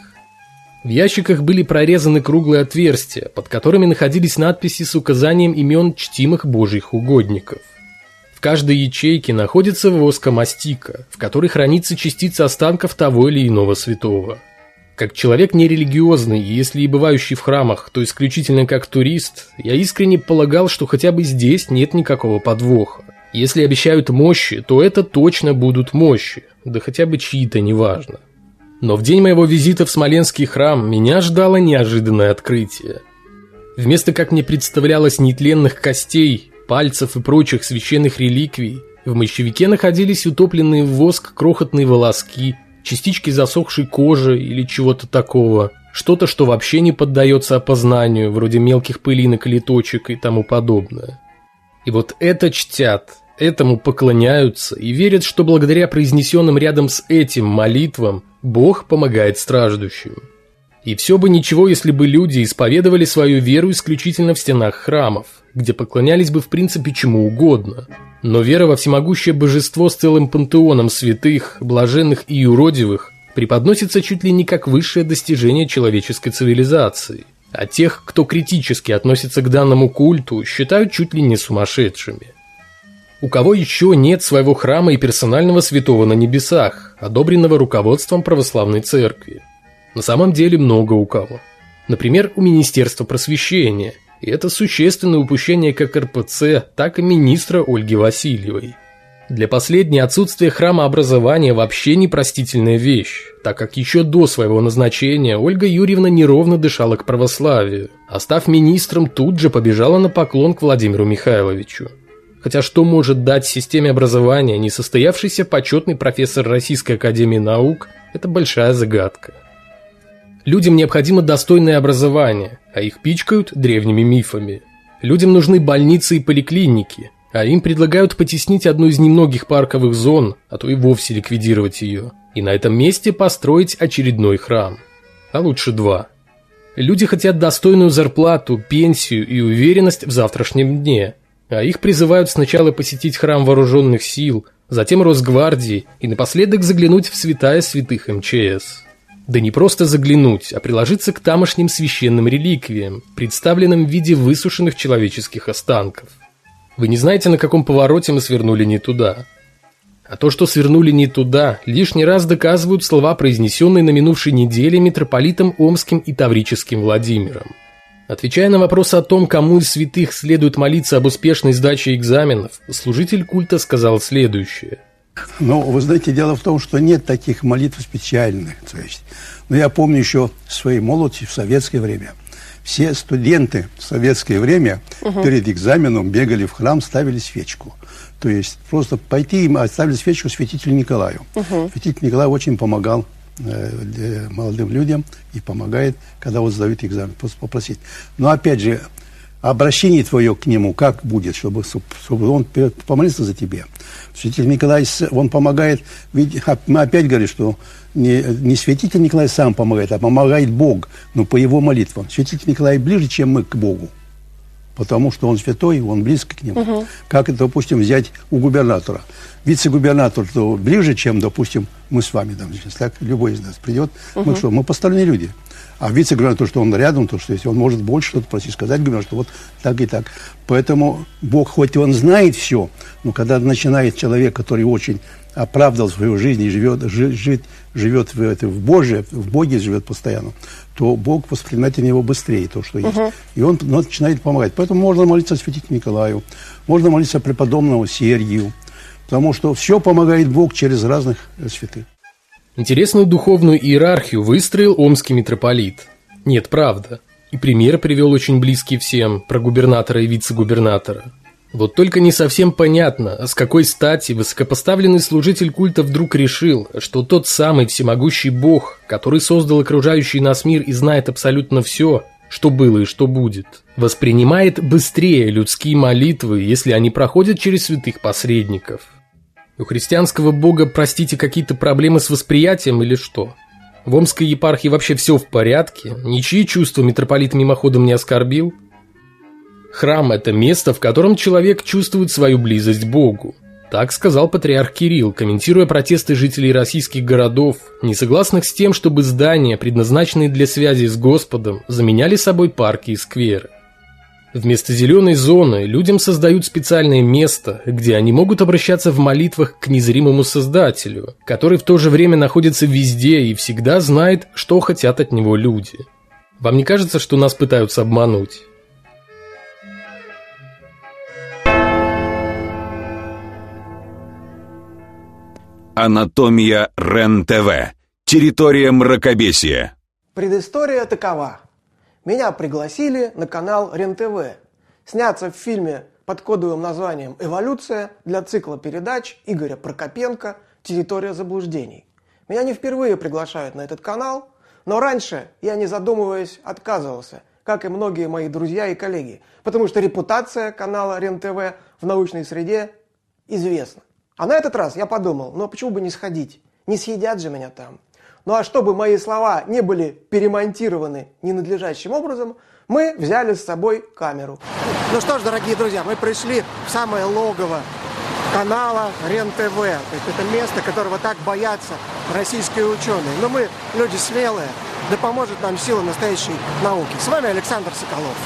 В ящиках были прорезаны круглые отверстия, под которыми находились надписи с указанием имен чтимых Божьих угодников. В каждой ячейке находится воскомастика, в которой хранится частица останков того или иного святого. Как человек нерелигиозный и если и бывающий в храмах, то исключительно как турист, я искренне полагал, что хотя бы здесь нет никакого подвоха. Если обещают мощи, то это точно будут мощи, да хотя бы чьи-то, неважно. Но в день моего визита в Смоленский храм меня ждало неожиданное открытие. Вместо, как мне представлялось, нетленных костей, пальцев и прочих священных реликвий, в мощевике находились утопленные в воск крохотные волоски, частички засохшей кожи или чего-то такого, что-то, что вообще не поддается опознанию, вроде мелких пылинок или точек и тому подобное. И вот это чтят, этому поклоняются и верят, что благодаря произнесенным рядом с этим молитвам Бог помогает страждущим. И все бы ничего, если бы люди исповедовали свою веру исключительно в стенах храмов, где поклонялись бы в принципе чему угодно. Но вера во всемогущее божество с целым пантеоном святых, блаженных и юродивых преподносится чуть ли не как высшее достижение человеческой цивилизации, а тех, кто критически относится к данному культу, считают чуть ли не сумасшедшими. У кого еще нет своего храма и персонального святого на небесах, одобренного руководством православной церкви? На самом деле много у кого. Например, у Министерства просвещения, и это существенное упущение как РПЦ, так и министра Ольги Васильевой. Для последней отсутствие храмообразования вообще непростительная вещь, так как еще до своего назначения Ольга Юрьевна неровно дышала к православию, а став министром, тут же побежала на поклон к Владимиру Михайловичу. Хотя что может дать системе образования несостоявшийся почетный профессор Российской академии наук – это большая загадка. Людям необходимо достойное образование, а их пичкают древними мифами. Людям нужны больницы и поликлиники, а им предлагают потеснить одну из немногих парковых зон, а то и вовсе ликвидировать ее, и на этом месте построить очередной храм. А лучше 2. Люди хотят достойную зарплату, пенсию и уверенность в завтрашнем дне, а их призывают сначала посетить храм вооруженных сил, затем Росгвардии и напоследок заглянуть в святая святых МЧС. Да не просто заглянуть, а приложиться к тамошним священным реликвиям, представленным в виде высушенных человеческих останков. Вы не знаете, на каком повороте мы свернули не туда. А то, что свернули не туда, лишний раз доказывают слова, произнесенные на минувшей неделе митрополитом Омским и Таврическим Владимиром. Отвечая на вопрос о том, кому из святых следует молиться об успешной сдаче экзаменов, служитель культа сказал следующее. Ну, вы знаете, дело в том, что нет таких молитв специальных. То есть, я помню еще в своей молодости, в советское время, все студенты в советское время перед экзаменом бегали в храм, ставили свечку. То есть, просто пойти им оставили свечку святителю Николаю. Святитель Николай очень помогал молодым людям и помогает, когда вот сдают экзамен, просто попросить. Но опять же, обращение твое к нему как будет, чтобы он помолился за тебя. Святитель Николай, он помогает, ведь мы опять говорим, что не святитель Николай сам помогает, а помогает Бог, но по его молитвам. Святитель Николай ближе, чем мы к Богу, потому что он святой, он близко к нему. Как это, допустим, взять у губернатора. Вице-губернатор то ближе, чем, допустим, мы с вами. Там, так, любой из нас придет. Мы что, мы посторонние люди. А вице-губернатор, то, что он рядом, то, что если он может больше что-то просить, сказать губернатору, что вот так и так. Поэтому Бог, хоть он знает все, но когда начинает человек, который очень оправдал свою жизнь и живет в Боге живет постоянно, то Бог воспринимает него быстрее, то, что есть. И он начинает помогать. Поэтому можно молиться святителю Николаю, можно молиться преподобному Сергию, потому что все помогает Бог через разных святых. Интересную духовную иерархию выстроил омский митрополит. Нет, правда. И пример привел очень близкий всем про губернатора и вице-губернатора. Вот только не совсем понятно, с какой стати высокопоставленный служитель культа вдруг решил, что тот самый всемогущий Бог, который создал окружающий нас мир и знает абсолютно все, что было и что будет, воспринимает быстрее людские молитвы, если они проходят через святых посредников. У христианского Бога, простите, какие-то проблемы с восприятием или что? В Омской епархии вообще все в порядке? Ничьи чувства митрополит мимоходом не оскорбил? Храм – это место, в котором человек чувствует свою близость к Богу. Так сказал патриарх Кирилл, комментируя протесты жителей российских городов, не согласных с тем, чтобы здания, предназначенные для связи с Господом, заменяли собой парки и скверы. Вместо зеленой зоны людям создают специальное место, где они могут обращаться в молитвах к незримому Создателю, который в то же время находится везде и всегда знает, что хотят от него люди. Вам не кажется, что нас пытаются обмануть? Анатомия РЕН-ТВ. Территория мракобесия. Предыстория такова. Меня пригласили на канал РЕН-ТВ сняться в фильме под кодовым названием «Эволюция» для цикла передач Игоря Прокопенко «Территория заблуждений». Меня не впервые приглашают на этот канал, но раньше я, не задумываясь, отказывался, как и многие мои друзья и коллеги, потому что репутация канала РЕН-ТВ в научной среде известна. А на этот раз я подумал, ну почему бы не сходить, не съедят же меня там. Ну а чтобы мои слова не были перемонтированы ненадлежащим образом, мы взяли с собой камеру. Ну что ж, дорогие друзья, мы пришли в самое логово канала РЕН-ТВ. То есть это место, которого так боятся российские ученые. Но мы люди смелые, да поможет нам сила настоящей науки. С вами Александр Соколов.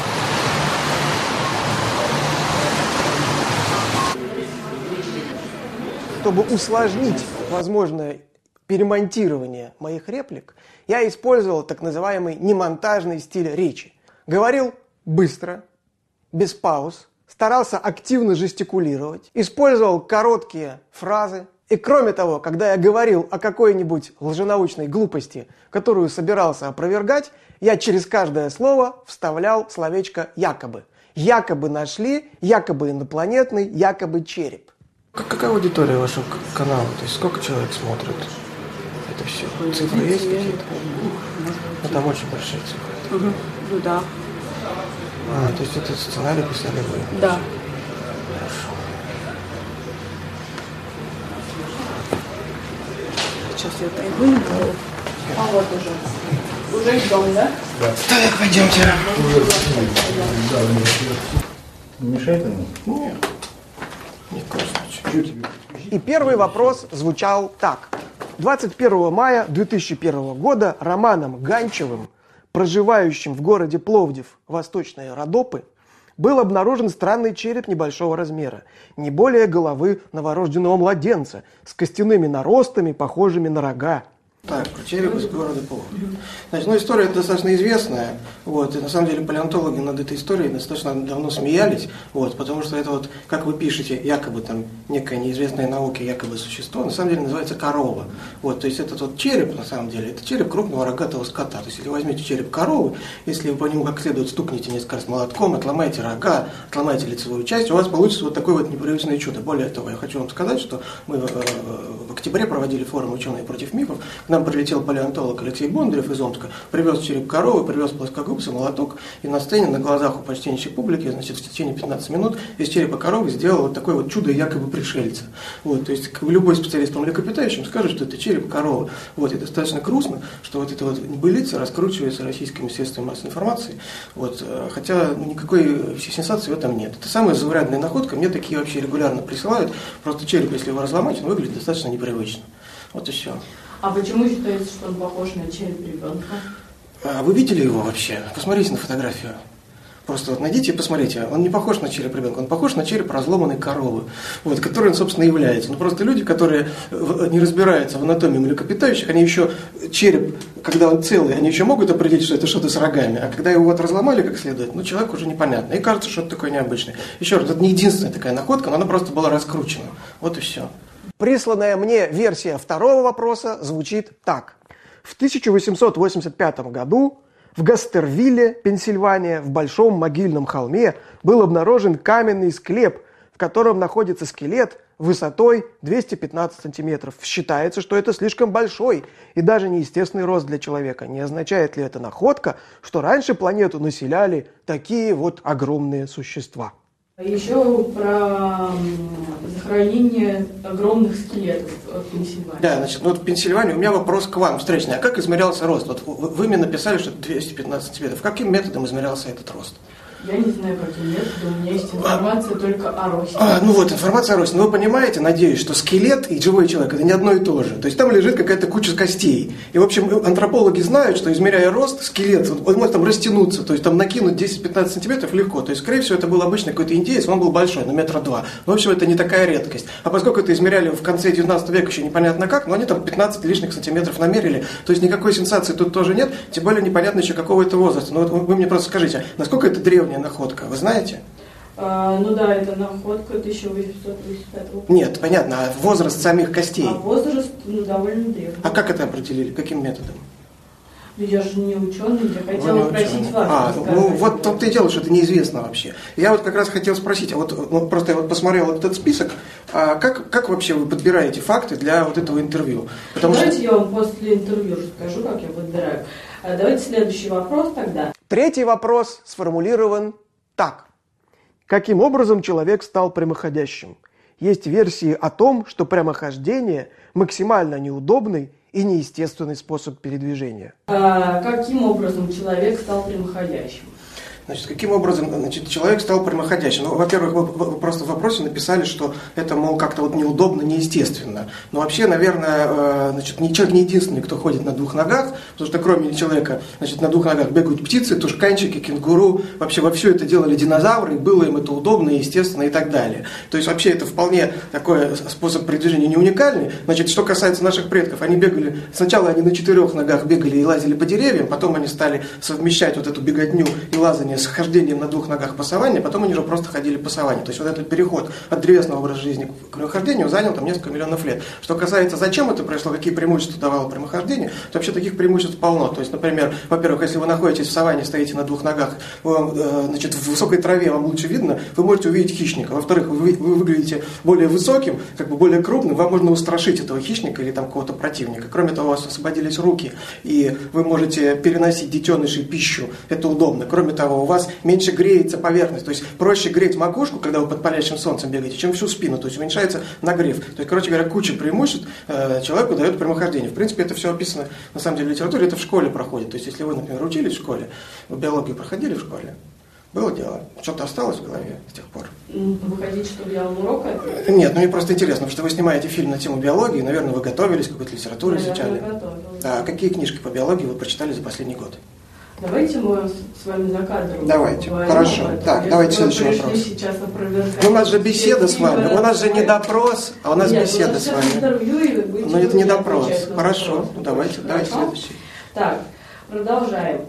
Чтобы усложнить возможное перемонтирование моих реплик, я использовал так называемый немонтажный стиль речи. Говорил быстро, без пауз, старался активно жестикулировать, использовал короткие фразы. И кроме того, когда я говорил о какой-нибудь лженаучной глупости, которую собирался опровергать, я через каждое слово вставлял словечко «якобы». Якобы нашли, якобы инопланетный, якобы череп. Какая аудитория вашего канала? То есть сколько человек смотрит? Это все. Цифры есть какие-то? Ну, там очень большие цифры. Ну да. То есть этот сценарий писали вы? Да. Хорошо. Сейчас я отойду. А вот уже идем, да? Да. Так, пойдемте. Не мешает ему? Нет. Мне кажется, чуть-чуть. И первый вопрос звучал так. 21 мая 2001 года Романом Ганчевым, проживающим в городе Пловдив, Восточные Родопы, был обнаружен странный череп небольшого размера, не более головы новорожденного младенца, с костяными наростами, похожими на рога. Так, про череп из города Пловдив. Значит, история достаточно известная, и на самом деле палеонтологи над этой историей достаточно давно смеялись, потому что это как вы пишете, якобы там некое неизвестное науке якобы существо, на самом деле называется корова. То есть этот череп, на самом деле, это череп крупного рогатого скота. То есть если вы возьмете череп коровы, если вы по нему как следует стукнете несколько раз молотком, отломаете рога, отломаете лицевую часть, у вас получится такое непривычное чудо. Более того, я хочу вам сказать, что мы в октябре проводили форум «Ученые против мифов», нам прилетел палеонтолог Алексей Бондарев из Омска, привез череп коровы, привез плоскогубцы, молоток, и на сцене, на глазах у почтеннейшей публики, значит, в течение 15 минут из черепа коровы сделал вот такое вот чудо якобы пришельца. Вот, то есть любой специалист по млекопитающим скажет, что это череп коровы. Вот, и достаточно грустно, что вот эта вот небылица раскручивается российскими средствами массовой информации, вот, хотя никакой сенсации в этом нет. Это самая заурядная находка, мне такие вообще регулярно присылают, просто череп, если его разломать, он выглядит достаточно непривычно. Вот и все. А почему считаете, что он похож на череп ребенка? А вы видели его вообще? Посмотрите на фотографию. Просто вот найдите и посмотрите. Он не похож на череп ребенка, он похож на череп разломанной коровы, вот, который он, собственно, является. Но просто люди, которые не разбираются в анатомии млекопитающих, они еще череп, когда он целый, они еще могут определить, что это что-то с рогами. А когда его вот разломали как следует, ну, человеку уже непонятно. И кажется, что это такое необычное. Еще раз, это не единственная такая находка, но она просто была раскручена. Вот и все. Присланная мне версия второго вопроса звучит так. В 1885 году в Гастервилле, Пенсильвания, в Большом могильном холме был обнаружен каменный склеп, в котором находится скелет высотой 215 сантиметров. Считается, что это слишком большой и даже неестественный рост для человека. Не означает ли это находка, что раньше планету населяли такие вот огромные существа? Еще про захоронение огромных скелетов в Пенсильвании. Да, значит, ну вот в Пенсильвании у меня вопрос к вам встречный. А как измерялся рост? Вот вы мне написали, что это 215 сантиметров. Каким методом измерялся этот рост? Я не знаю, каким методом, у меня есть информация только о росте. Ну вот, информация о росте. Но вы понимаете, надеюсь, что скелет и живой человек – это не одно и то же. То есть там лежит какая-то куча костей. И, в общем, антропологи знают, что, измеряя рост, скелет, он может там растянуться, то есть там накинуть 10-15 сантиметров легко. То есть, скорее всего, это был обычный какой-то индеец, он был большой, на 2 метра. Но, в общем, это не такая редкость. А поскольку это измеряли в конце 19 века еще непонятно как, но они там 15 лишних сантиметров намерили. То есть никакой сенсации тут тоже нет, тем более непонятно еще какого это возраста. Но вот вы мне просто скажите, насколько это древняя находка, вы знаете? Ну да, это находка 1885 года. Нет, понятно, а возраст самих костей? А возраст довольно древний. А как это определили, каким методом? Ну я же не ученый, я хотела спросить вас. Ну вот то-то и дело, что это неизвестно вообще. Я вот как раз хотел спросить, а вот просто я вот посмотрел этот список, а как вообще вы подбираете факты для вот этого интервью? Давайте я вам после интервью расскажу, как я подбираю. Давайте следующий вопрос тогда. Третий вопрос сформулирован так. Каким образом человек стал прямоходящим? Есть версии о том, что прямохождение максимально неудобный и неестественный способ передвижения. Каким образом человек стал прямоходящим? Значит, каким образом человек стал прямоходящим? Ну, во-первых, вы просто в вопросе написали, что это, мол, как-то вот неудобно, неестественно. Но вообще, наверное, человек не единственный, кто ходит на 2 ногах, потому что кроме человека, на 2 ногах бегают птицы, тушканчики, кенгуру. Вообще во все это делали динозавры, и было им это удобно, естественно и так далее. То есть вообще это вполне такой способ передвижения не уникальный. Значит, что касается наших предков, они бегали, сначала они на 4 ногах бегали и лазили по деревьям, потом они стали совмещать вот эту беготню и лазание с хождением на 2 ногах по саванне, потом они уже просто ходили по саванне. То есть вот этот переход от древесного образа жизни к прямохождению занял там несколько миллионов лет. Что касается, зачем это произошло, какие преимущества давало прямохождение, то вообще таких преимуществ полно. То есть, например, во-первых, если вы находитесь в саванне, стоите на 2 ногах, в высокой траве вам лучше видно, вы можете увидеть хищника. Во-вторых, вы выглядите более высоким, более крупным, вам можно устрашить этого хищника или там какого-то противника. Кроме того, у вас освободились руки, и вы можете переносить детенышей пищу. Это удобно. Кроме того, у вас меньше греется поверхность, то есть проще греть макушку, когда вы под палящим солнцем бегаете, чем всю спину, то есть уменьшается нагрев. То есть, короче говоря, куча преимуществ человеку дает прямохождение. В принципе, это все описано, на самом деле, в литературе, это в школе проходит. То есть, если вы, например, учились в школе, вы биологию проходили в школе, было дело, что-то осталось в голове с тех пор? Вы хотите, чтобы я вам урок это? Нет, мне просто интересно, потому что вы снимаете фильм на тему биологии, наверное, вы готовились, какую-то литературу изучали. А какие книжки по биологии вы прочитали за последний год? Давайте мы с вами за кадром. Давайте, хорошо. Так, давайте следующий вопрос. У нас же беседа с вами, у нас же не допрос, а у нас беседа с вами. Но это не допрос. Хорошо, давайте следующий. Так, продолжаем.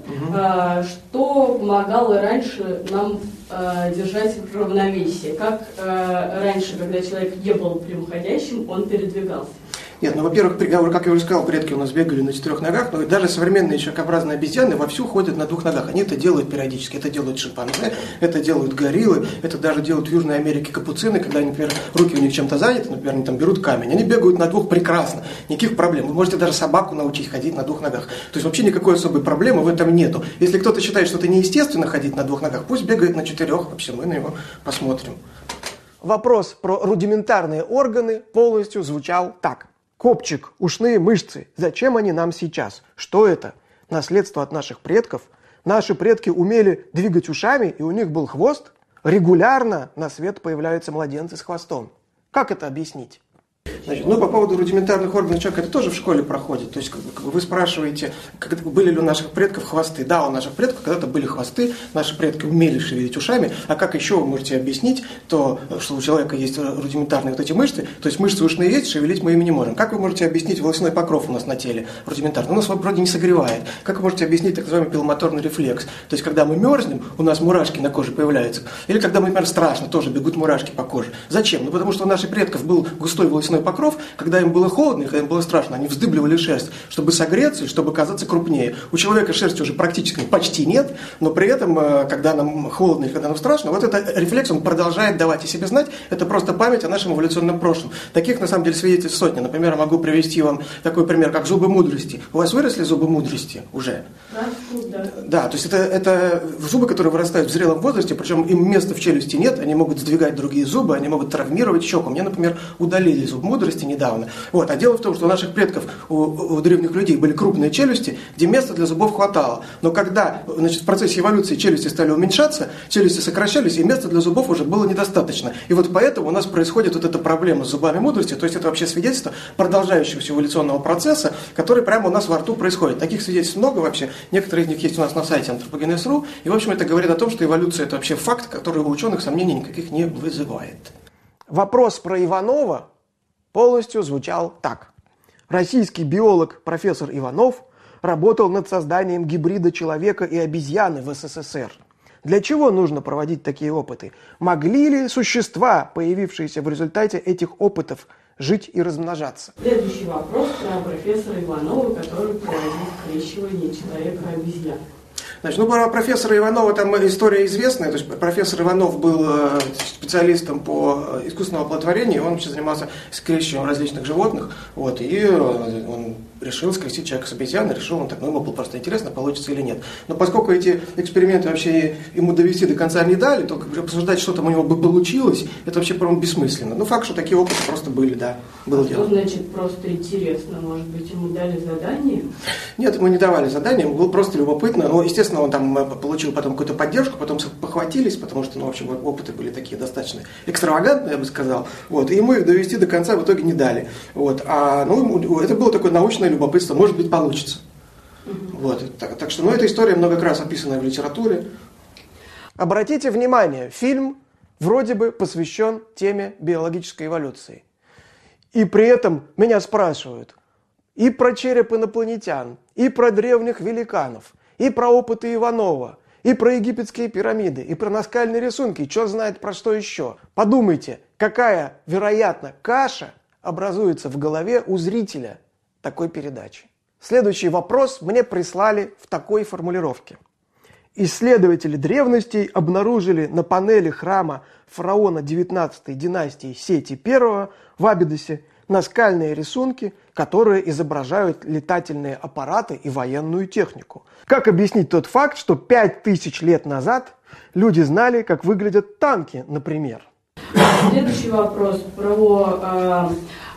Что помогало раньше нам держать равновесие? Как раньше, когда человек не был прямоходящим, он передвигался? Нет, ну, во-первых, как я уже сказал, предки у нас бегали на 4 ногах, но даже современные человекообразные обезьяны вовсю ходят на 2 ногах. Они это делают периодически. Это делают шимпанзе, это делают гориллы, это даже делают в Южной Америке капуцины, когда, например, руки у них чем-то заняты, например, они там берут камень. Они бегают на 2 прекрасно, никаких проблем. Вы можете даже собаку научить ходить на 2 ногах. То есть вообще никакой особой проблемы в этом нету. Если кто-то считает, что это неестественно ходить на 2 ногах, пусть бегает на 4, вообще мы на него посмотрим. Вопрос про рудиментарные органы полностью звучал так. Копчик, ушные мышцы. Зачем они нам сейчас? Что это? Наследство от наших предков? Наши предки умели двигать ушами, и у них был хвост? Регулярно на свет появляются младенцы с хвостом. Как это объяснить? Значит, по поводу рудиментарных органов человека, это тоже в школе проходит. То есть, вы спрашиваете, были ли у наших предков хвосты. Да, у наших предков когда-то были хвосты, наши предки умели шевелить ушами. А как еще вы можете объяснить, что у человека есть рудиментарные вот эти мышцы, то есть мышцы ушные есть, шевелить мы ими не можем. Как вы можете объяснить волосяной покров у нас на теле рудиментарный? Он нас вроде не согревает. Как вы можете объяснить так называемый пиломоторный рефлекс? То есть, когда мы мерзнем, у нас мурашки на коже появляются. Или когда мы, например, страшно, тоже бегут мурашки по коже. Зачем? Потому что у наших предков был густой волосяной покров, когда им было холодно, когда им было страшно, они вздыбливали шерсть, чтобы согреться и чтобы казаться крупнее. У человека шерсти уже практически почти нет, но при этом, когда нам холодно и когда нам страшно, вот этот рефлекс, он продолжает давать о себе знать, это просто память о нашем эволюционном прошлом. Таких, на самом деле, свидетельств сотни. Например, могу привести вам такой пример, как зубы мудрости. У вас выросли зубы мудрости уже? Да, то есть это зубы, которые вырастают в зрелом возрасте, причем им места в челюсти нет, они могут сдвигать другие зубы, они могут травмировать щеку. Мне, например, удалили зуб мудрости недавно. А дело в том, что у наших предков, у древних людей были крупные челюсти, где места для зубов хватало. Но когда, в процессе эволюции челюсти стали уменьшаться, челюсти сокращались, и места для зубов уже было недостаточно. И вот поэтому у нас происходит вот эта проблема с зубами мудрости, то есть это вообще свидетельство продолжающегося эволюционного процесса, который прямо у нас во рту происходит. Таких свидетельств много вообще, некоторые из них есть у нас на сайте Anthropogenes.ru, и в общем это говорит о том, что эволюция это вообще факт, который у ученых сомнений никаких не вызывает. Вопрос про Иванова полностью звучал так. Российский биолог профессор Иванов работал над созданием гибрида человека и обезьяны в СССР. Для чего нужно проводить такие опыты? Могли ли существа, появившиеся в результате этих опытов, жить и размножаться? Следующий вопрос про профессора Иванова, который проводил скрещивание человека и обезьян. Значит, про профессора Иванова там история известная. То есть профессор Иванов был специалистом по искусственному оплодотворению, он вообще занимался скрещиванием различных животных, и он решил скрестить человека с обезьяной, ему было просто интересно, получится или нет. Но поскольку эти эксперименты вообще ему довести до конца не дали, то обсуждать, что там у него бы получилось, это вообще, по-моему, бессмысленно. Факт, что такие опыты просто были, да, было дело. Что значит просто интересно? Может быть, ему дали задание? Нет, ему не давали задание, ему было просто любопытно. Естественно, он там получил потом какую-то поддержку, потом похватились, потому что, опыты были такие достаточно экстравагантные, я бы сказал. И ему их довести до конца в итоге не дали. Это было такое научное любопытство, может быть, получится. Так что, эта история много раз описана в литературе. Обратите внимание, фильм вроде бы посвящен теме биологической эволюции. И при этом меня спрашивают и про череп инопланетян, и про древних великанов, и про опыты Иванова, и про египетские пирамиды, и про наскальные рисунки, черт знает про что еще. Подумайте, какая, вероятно, каша образуется в голове у зрителя такой передачи. Следующий вопрос мне прислали в такой формулировке. Исследователи древностей обнаружили на панели храма фараона 19-й династии Сети I в Абидосе наскальные рисунки, которые изображают летательные аппараты и военную технику. Как объяснить тот факт, что 5000 лет назад люди знали, как выглядят танки, например? Следующий вопрос про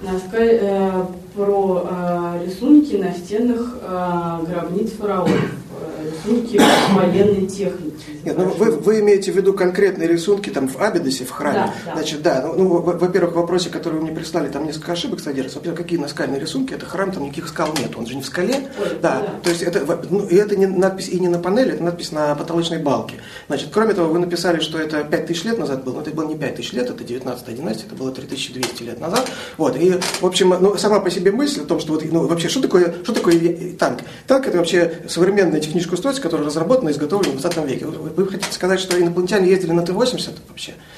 рисунки на стенах гробниц фараонов, рисунки военной техники. Нет, вы имеете в виду конкретные рисунки там в Абидосе, в храме? Да. Значит, да. Во-первых, в вопросе, который вы мне прислали, там несколько ошибок содержится. Во-первых, какие наскальные рисунки? Это храм, там никаких скал нет, он же не в скале. Да. То есть это не надпись и не на панели, это надпись на потолочной балке. Значит, кроме того, вы написали, что это 5000 лет назад было, но это было не 5000 лет, это 19-я династия, это было 3200 лет назад. И, в общем, сама по себе мысль о том, что вообще, что такое танк? Танк – это вообще современное техническое устройство, которое разработано и изготовлено в 20 веке. Вы хотите сказать, что инопланетяне ездили на Т-80 вообще?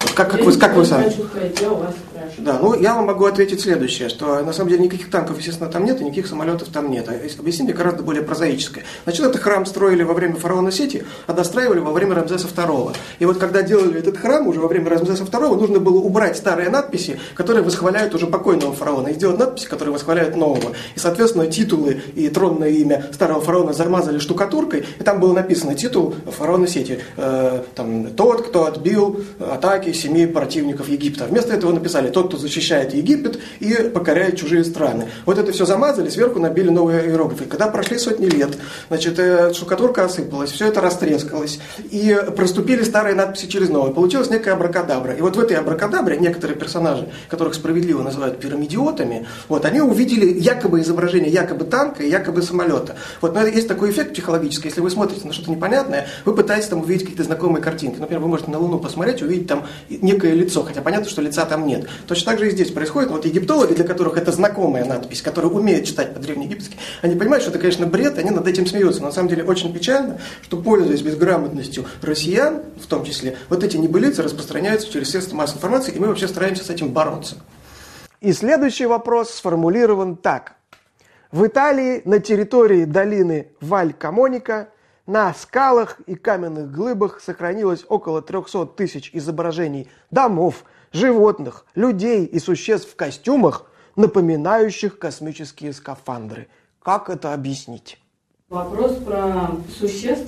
Как вы сами? Хочу сказать, я у вас спрашиваю. Да, ну я вам могу ответить следующее, что на самом деле никаких танков, естественно, там нет, и никаких самолетов там нет. Объяснение гораздо более прозаическое. Значит, этот храм строили во время фараона Сети, а достраивали во время Рамзеса II. И вот когда делали этот храм уже во время Рамзеса II, нужно было убрать старые надписи, которые восхваляют уже покойного фараона, и сделать надписи, которые восхваляют нового. И, соответственно, титулы и тронное имя старого фараона замазали штукатуркой, и там было написано титул фараона Сети. Там, тот, кто отбил атаки 7 противников Египта. Вместо этого написали тот, кто защищает Египет и покоряет чужие страны. Вот это все замазали, сверху набили новые иероглифы. Когда прошли сотни лет, значит, штукатурка осыпалась, все это растрескалось, и проступили старые надписи через новые. Получилась некая абракадабра. И вот в этой абракадабре некоторые персонажи, которых справедливо называют пирамидиотами, вот, они увидели якобы изображение якобы танка и якобы самолета. Вот, но есть такой эффект психологический, если вы смотрите на что-то непонятное, вы пытаетесь там увидеть какие-то знакомые картинки. Например, вы можете на Луну посмотреть, увидеть там некое лицо, хотя понятно, что лица там нет. Точно так же и здесь происходит. Вот египтологи, для которых это знакомая надпись, которые умеют читать по-древнеегипетски, они понимают, что это, конечно, бред, они над этим смеются. Но на самом деле очень печально, что, пользуясь безграмотностью россиян, в том числе, вот эти небылицы распространяются через средства массовой информации, и мы вообще стараемся с этим бороться. И следующий вопрос сформулирован так. В Италии на территории долины Валь-Камоника на скалах и каменных глыбах сохранилось около 300 тысяч изображений домов, животных, людей и существ в костюмах, напоминающих космические скафандры. Как это объяснить? Вопрос про существ,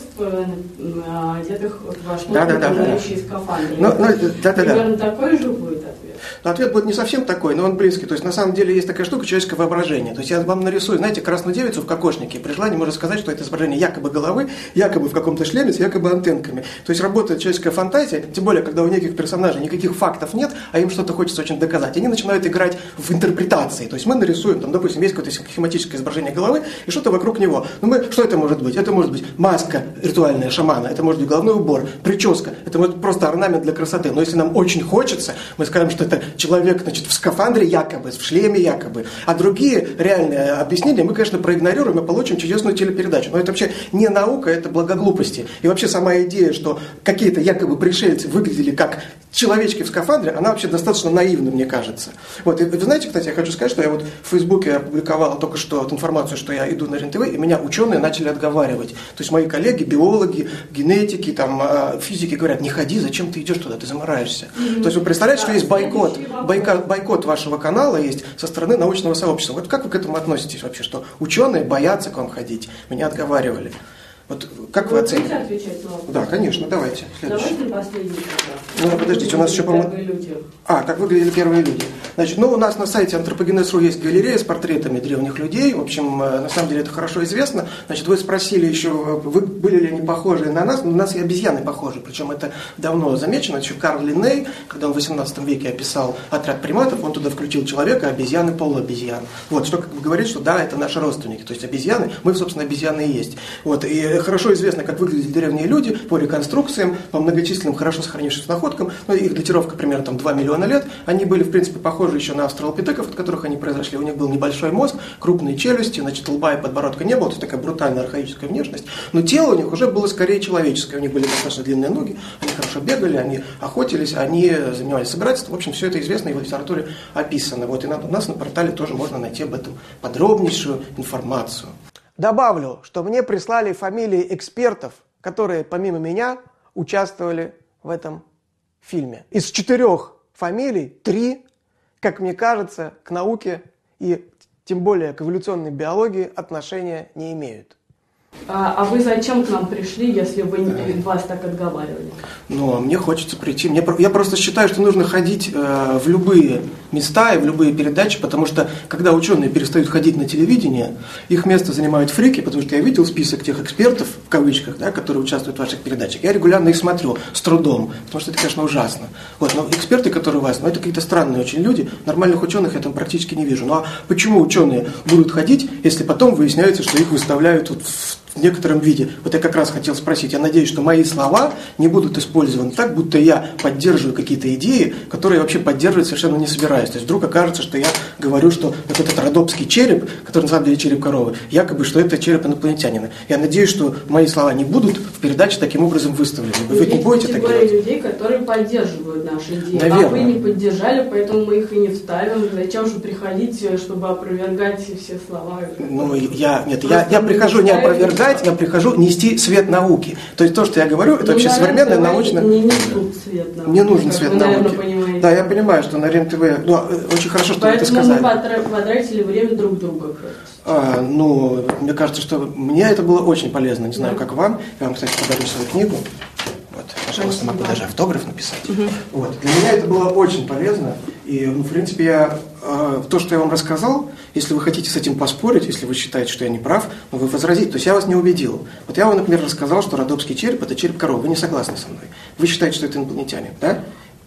одетых во что-то, напоминающие скафандры. Примерно такой же будет ответ? Но ответ будет не совсем такой, но он близкий. То есть, на самом деле, есть такая штука человеческое воображение. То есть, я вам нарисую, знаете, красную девицу в кокошнике. При желании можно сказать, что это изображение якобы головы, якобы в каком-то шлеме с якобы антенками. То есть, работает человеческая фантазия, тем более, когда у неких персонажей никаких фактов нет, а им что-то хочется очень доказать. Они начинают играть в интерпретации. То есть, мы нарисуем, там, допустим, есть какое-то схематическое изображение головы и что-то вокруг него. Что это может быть? Это может быть маска ритуальная шамана, это может быть головной убор, прическа, это может быть просто орнамент для красоты. Но если нам очень хочется, мы скажем, что это человек, значит, в скафандре якобы, в шлеме якобы. А другие реальные объяснения мы, конечно, проигнорируем и получим чудесную телепередачу. Но это вообще не наука, это благоглупости. И вообще сама идея, что какие-то якобы пришельцы выглядели как человечки в скафандре, она вообще достаточно наивна, мне кажется. Вот, и вы знаете, кстати, я хочу сказать, что я вот в Фейсбуке опубликовал только что информацию, что я иду на РЕН-ТВ, и меня ученые начали отговаривать. То есть мои коллеги, биологи, генетики, там, физики говорят, не ходи, зачем ты идешь туда, ты замораешься. То есть вы представляете, что есть бойкот вашего канала есть со стороны научного сообщества. Вот как вы к этому относитесь вообще, что ученые боятся к вам ходить? Меня отговаривали. Вот как вы оцените? Отвечать на вопрос? Да, конечно, давайте. Давайте последний вопрос. Ну, подождите, у нас еще, по-моему... как выглядели первые люди. Значит, у нас на сайте Антропогенез.ру есть галерея с портретами древних людей. В общем, на самом деле это хорошо известно. Значит, вы спросили еще, были ли они похожи на нас. У нас и обезьяны похожи. Причем это давно замечено. Еще Карл Линней, когда он в 18 веке описал отряд приматов, он туда включил человека, обезьяны, полуобезьян. Вот, что как бы говорит, что да, это наши родственники. То есть обезьяны, мы, собственно, обезьяны и есть. Вот, и хорошо известно, как выглядели древние люди по реконструкциям, по многочисленным хорошо сохранившимся находкам. Их датировка примерно 2 миллиона лет. Они были, в принципе, похожи еще на австралопитеков, от которых они произошли. У них был небольшой мозг, крупные челюсти, значит, лба и подбородка не было, то есть такая брутальная архаическая внешность. Но тело у них уже было скорее человеческое. У них были достаточно длинные ноги, они хорошо бегали, они охотились, они занимались собирательством. В общем, все это известно и в литературе описано. Вот, и у нас на портале тоже можно найти об этом подробнейшую информацию. Добавлю, что мне прислали фамилии экспертов, которые помимо меня участвовали в этом фильме. Из 4 фамилий 3, как мне кажется, к науке и тем более к эволюционной биологии отношения не имеют. А вы зачем к нам пришли, если вас так отговаривали? Ну, мне хочется прийти. Я просто считаю, что нужно ходить в любые места и в любые передачи, потому что, когда ученые перестают ходить на телевидение, их место занимают фрики, потому что я видел список тех экспертов, в кавычках, да, которые участвуют в ваших передачах. Я регулярно их смотрю с трудом, потому что это, конечно, ужасно. Вот, но эксперты, которые у вас, это какие-то странные очень люди, нормальных ученых я там практически не вижу. Ну, а почему ученые будут ходить, если потом выясняется, что их выставляют в в некотором виде. Вот я как раз хотел спросить, я надеюсь, что мои слова не будут использованы так, будто я поддерживаю какие-то идеи, которые я вообще поддерживать совершенно не собираюсь. То есть вдруг окажется, что я говорю, что вот этот родопский череп, который на самом деле череп коровы, якобы, что это череп инопланетянина. Я надеюсь, что мои слова не будут в передаче таким образом выставлены. Вы ведь не будете так делать? людей, которые поддерживают наши идеи. Наверное. А вы не поддержали, поэтому мы их и не вставим. Зачем же приходить, чтобы опровергать все слова? Ну, я прихожу не опровергать, я прихожу нести свет науки. То есть то, что я говорю, это вообще современная научная... Не несут свет науки. Мне нужен свет науки. Понимаете. Да, я понимаю, что на РЕН-ТВ... Ну, очень хорошо, что вы это сказали. Поэтому мы потратили время друг друга. Мне кажется, что мне это было очень полезно. Не знаю, как вам. Я вам, кстати, подарю свою книгу. Вот, пожалуйста, могу даже автограф написать. Вот. Для меня это было очень полезно. И, в принципе, то, что я вам рассказал, если вы хотите с этим поспорить, если вы считаете, что я не прав, вы возразите. То есть я вас не убедил. Вот я вам, например, рассказал, что родопский череп – это череп коровы. Вы не согласны со мной. Вы считаете, что это инопланетянин, да?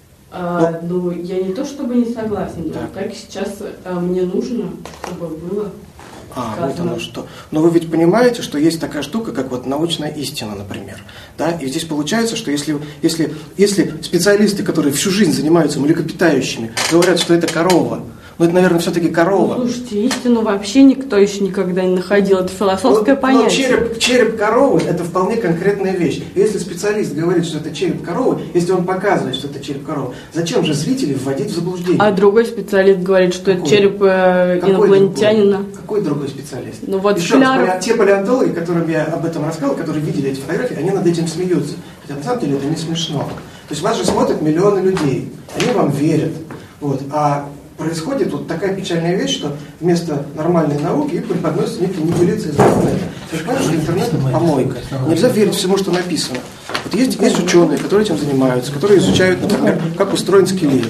Я не то чтобы не согласен, но так сейчас мне нужно, чтобы было... Вот оно что. Но вы ведь понимаете, что есть такая штука, как вот научная истина, например. Да? И здесь получается, что если специалисты, которые всю жизнь занимаются млекопитающими, говорят, что это корова, но это, наверное, все-таки корова. Слушайте, истину вообще никто еще никогда не находил. Это философское понятие. Но череп коровы – это вполне конкретная вещь. Если специалист говорит, что это череп коровы, если он показывает, что это череп коровы, зачем же зрителей вводить в заблуждение? А другой специалист говорит, что это череп инопланетянина. Какой другой специалист? Ну вот еще раз, те палеонтологи, которым я об этом рассказал, которые видели эти фотографии, они над этим смеются. Хотя на самом деле это не смешно. То есть вас же смотрят миллионы людей. Они вам верят. Вот. А происходит вот такая печальная вещь, что вместо нормальной науки их преподносят некие небылицы из интернета. Ты же понимаешь, что интернет – это помойка. Нельзя верить всему, что написано. Вот есть ученые, которые этим занимаются, которые изучают, например, как устроен скелет.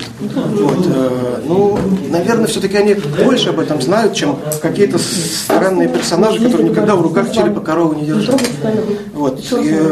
Вот. Наверное, все-таки они больше об этом знают, чем какие-то странные персонажи, которые никогда в руках черепа коровы не держали. Вот.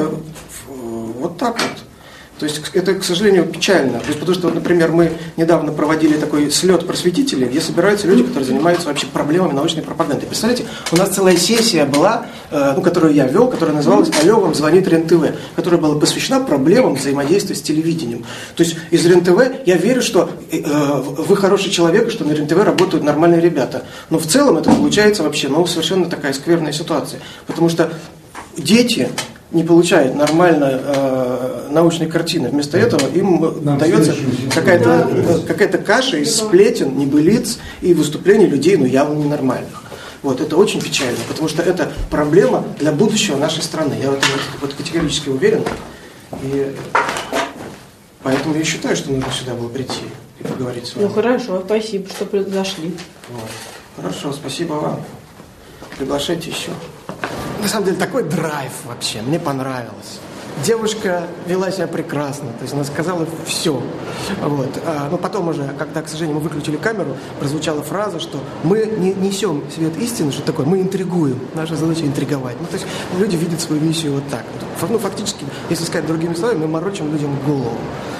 Вот так вот. То есть это, к сожалению, печально. То есть, потому что, например, мы недавно проводили такой слет просветителей, где собираются люди, которые занимаются вообще проблемами научной пропаганды. Представляете, у нас целая сессия была, которую я вел, которая называлась «Алло, вам звонит РЕН-ТВ», которая была посвящена проблемам взаимодействия с телевидением. То есть из РЕН-ТВ я верю, что вы хороший человек, и что на РЕН-ТВ работают нормальные ребята. Но в целом это получается вообще совершенно такая скверная ситуация. Потому что дети не получают нормальной научной картины. Вместо этого им дается какая-то каша из сплетен, небылиц и выступлений людей, явно ненормальных. Вот, это очень печально, потому что это проблема для будущего нашей страны. Я в этом категорически уверен. И поэтому я считаю, что нужно сюда было прийти и поговорить с вами. Хорошо, спасибо, что зашли. Вот. Хорошо, спасибо вам. Приглашайте еще. На самом деле такой драйв вообще, мне понравилось. Девушка вела себя прекрасно, то есть она сказала все. Вот. Но потом уже, когда, к сожалению, мы выключили камеру, прозвучала фраза, что мы не несем свет истины, что такое, мы интригуем. Наша задача интриговать. То есть люди видят свою миссию вот так. Фактически, если сказать другими словами, мы морочим людям голову.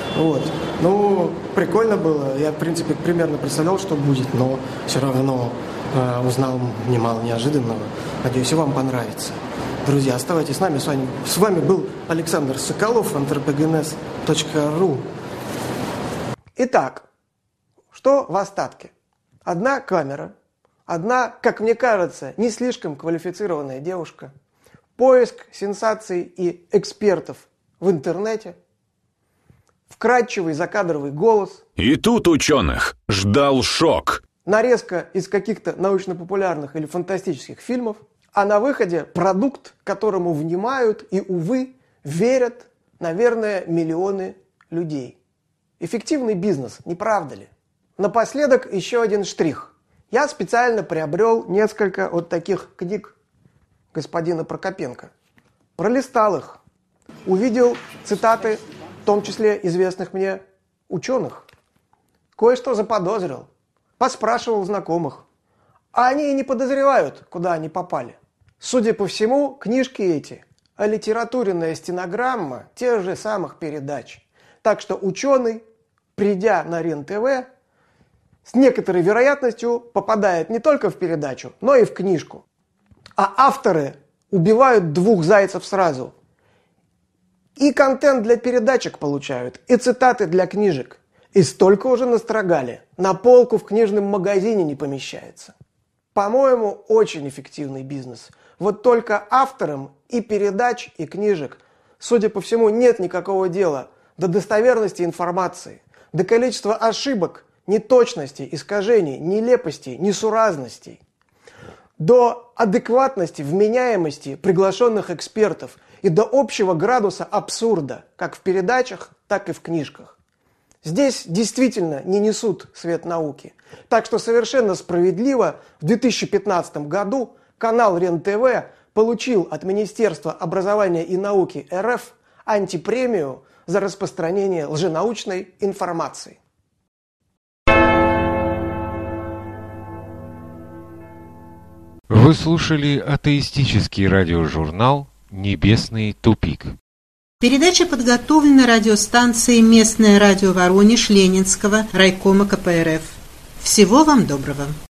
Вот. Прикольно было. Я, в принципе, примерно представлял, что будет, но все равно узнал немало неожиданного. Надеюсь, и вам понравится. Друзья, оставайтесь с нами. С вами был Александр Соколов, anthropogenes.ru. Итак, что в остатке? Одна камера, одна, как мне кажется, не слишком квалифицированная девушка, поиск сенсаций и экспертов в интернете, вкрадчивый закадровый голос. И тут ученых ждал шок. Нарезка из каких-то научно-популярных или фантастических фильмов, а на выходе продукт, которому внимают и, увы, верят, наверное, миллионы людей. Эффективный бизнес, не правда ли? Напоследок еще один штрих. Я специально приобрел несколько вот таких книг господина Прокопенко. Пролистал их, увидел цитаты, в том числе известных мне ученых. Кое-что заподозрил. Поспрашивал знакомых. А они и не подозревают, куда они попали. Судя по всему, книжки эти – аллитературенная стенограмма тех же самых передач. Так что ученый, придя на РЕН-ТВ, с некоторой вероятностью попадает не только в передачу, но и в книжку. А авторы убивают двух зайцев сразу. И контент для передачек получают, и цитаты для книжек. И столько уже настрогали, на полку в книжном магазине не помещается. По-моему, очень эффективный бизнес. Вот только авторам и передач, и книжек, судя по всему, нет никакого дела до достоверности информации, до количества ошибок, неточностей, искажений, нелепостей, несуразностей, до адекватности, вменяемости приглашенных экспертов и до общего градуса абсурда, как в передачах, так и в книжках. Здесь действительно не несут свет науки. Так что совершенно справедливо в 2015 году канал РЕН-ТВ получил от Министерства образования и науки РФ антипремию за распространение лженаучной информации. Вы слушали атеистический радиожурнал «Небесный тупик». Передача подготовлена радиостанцией «Местное радио Воронеж» Ленинского райкома КПРФ. Всего вам доброго.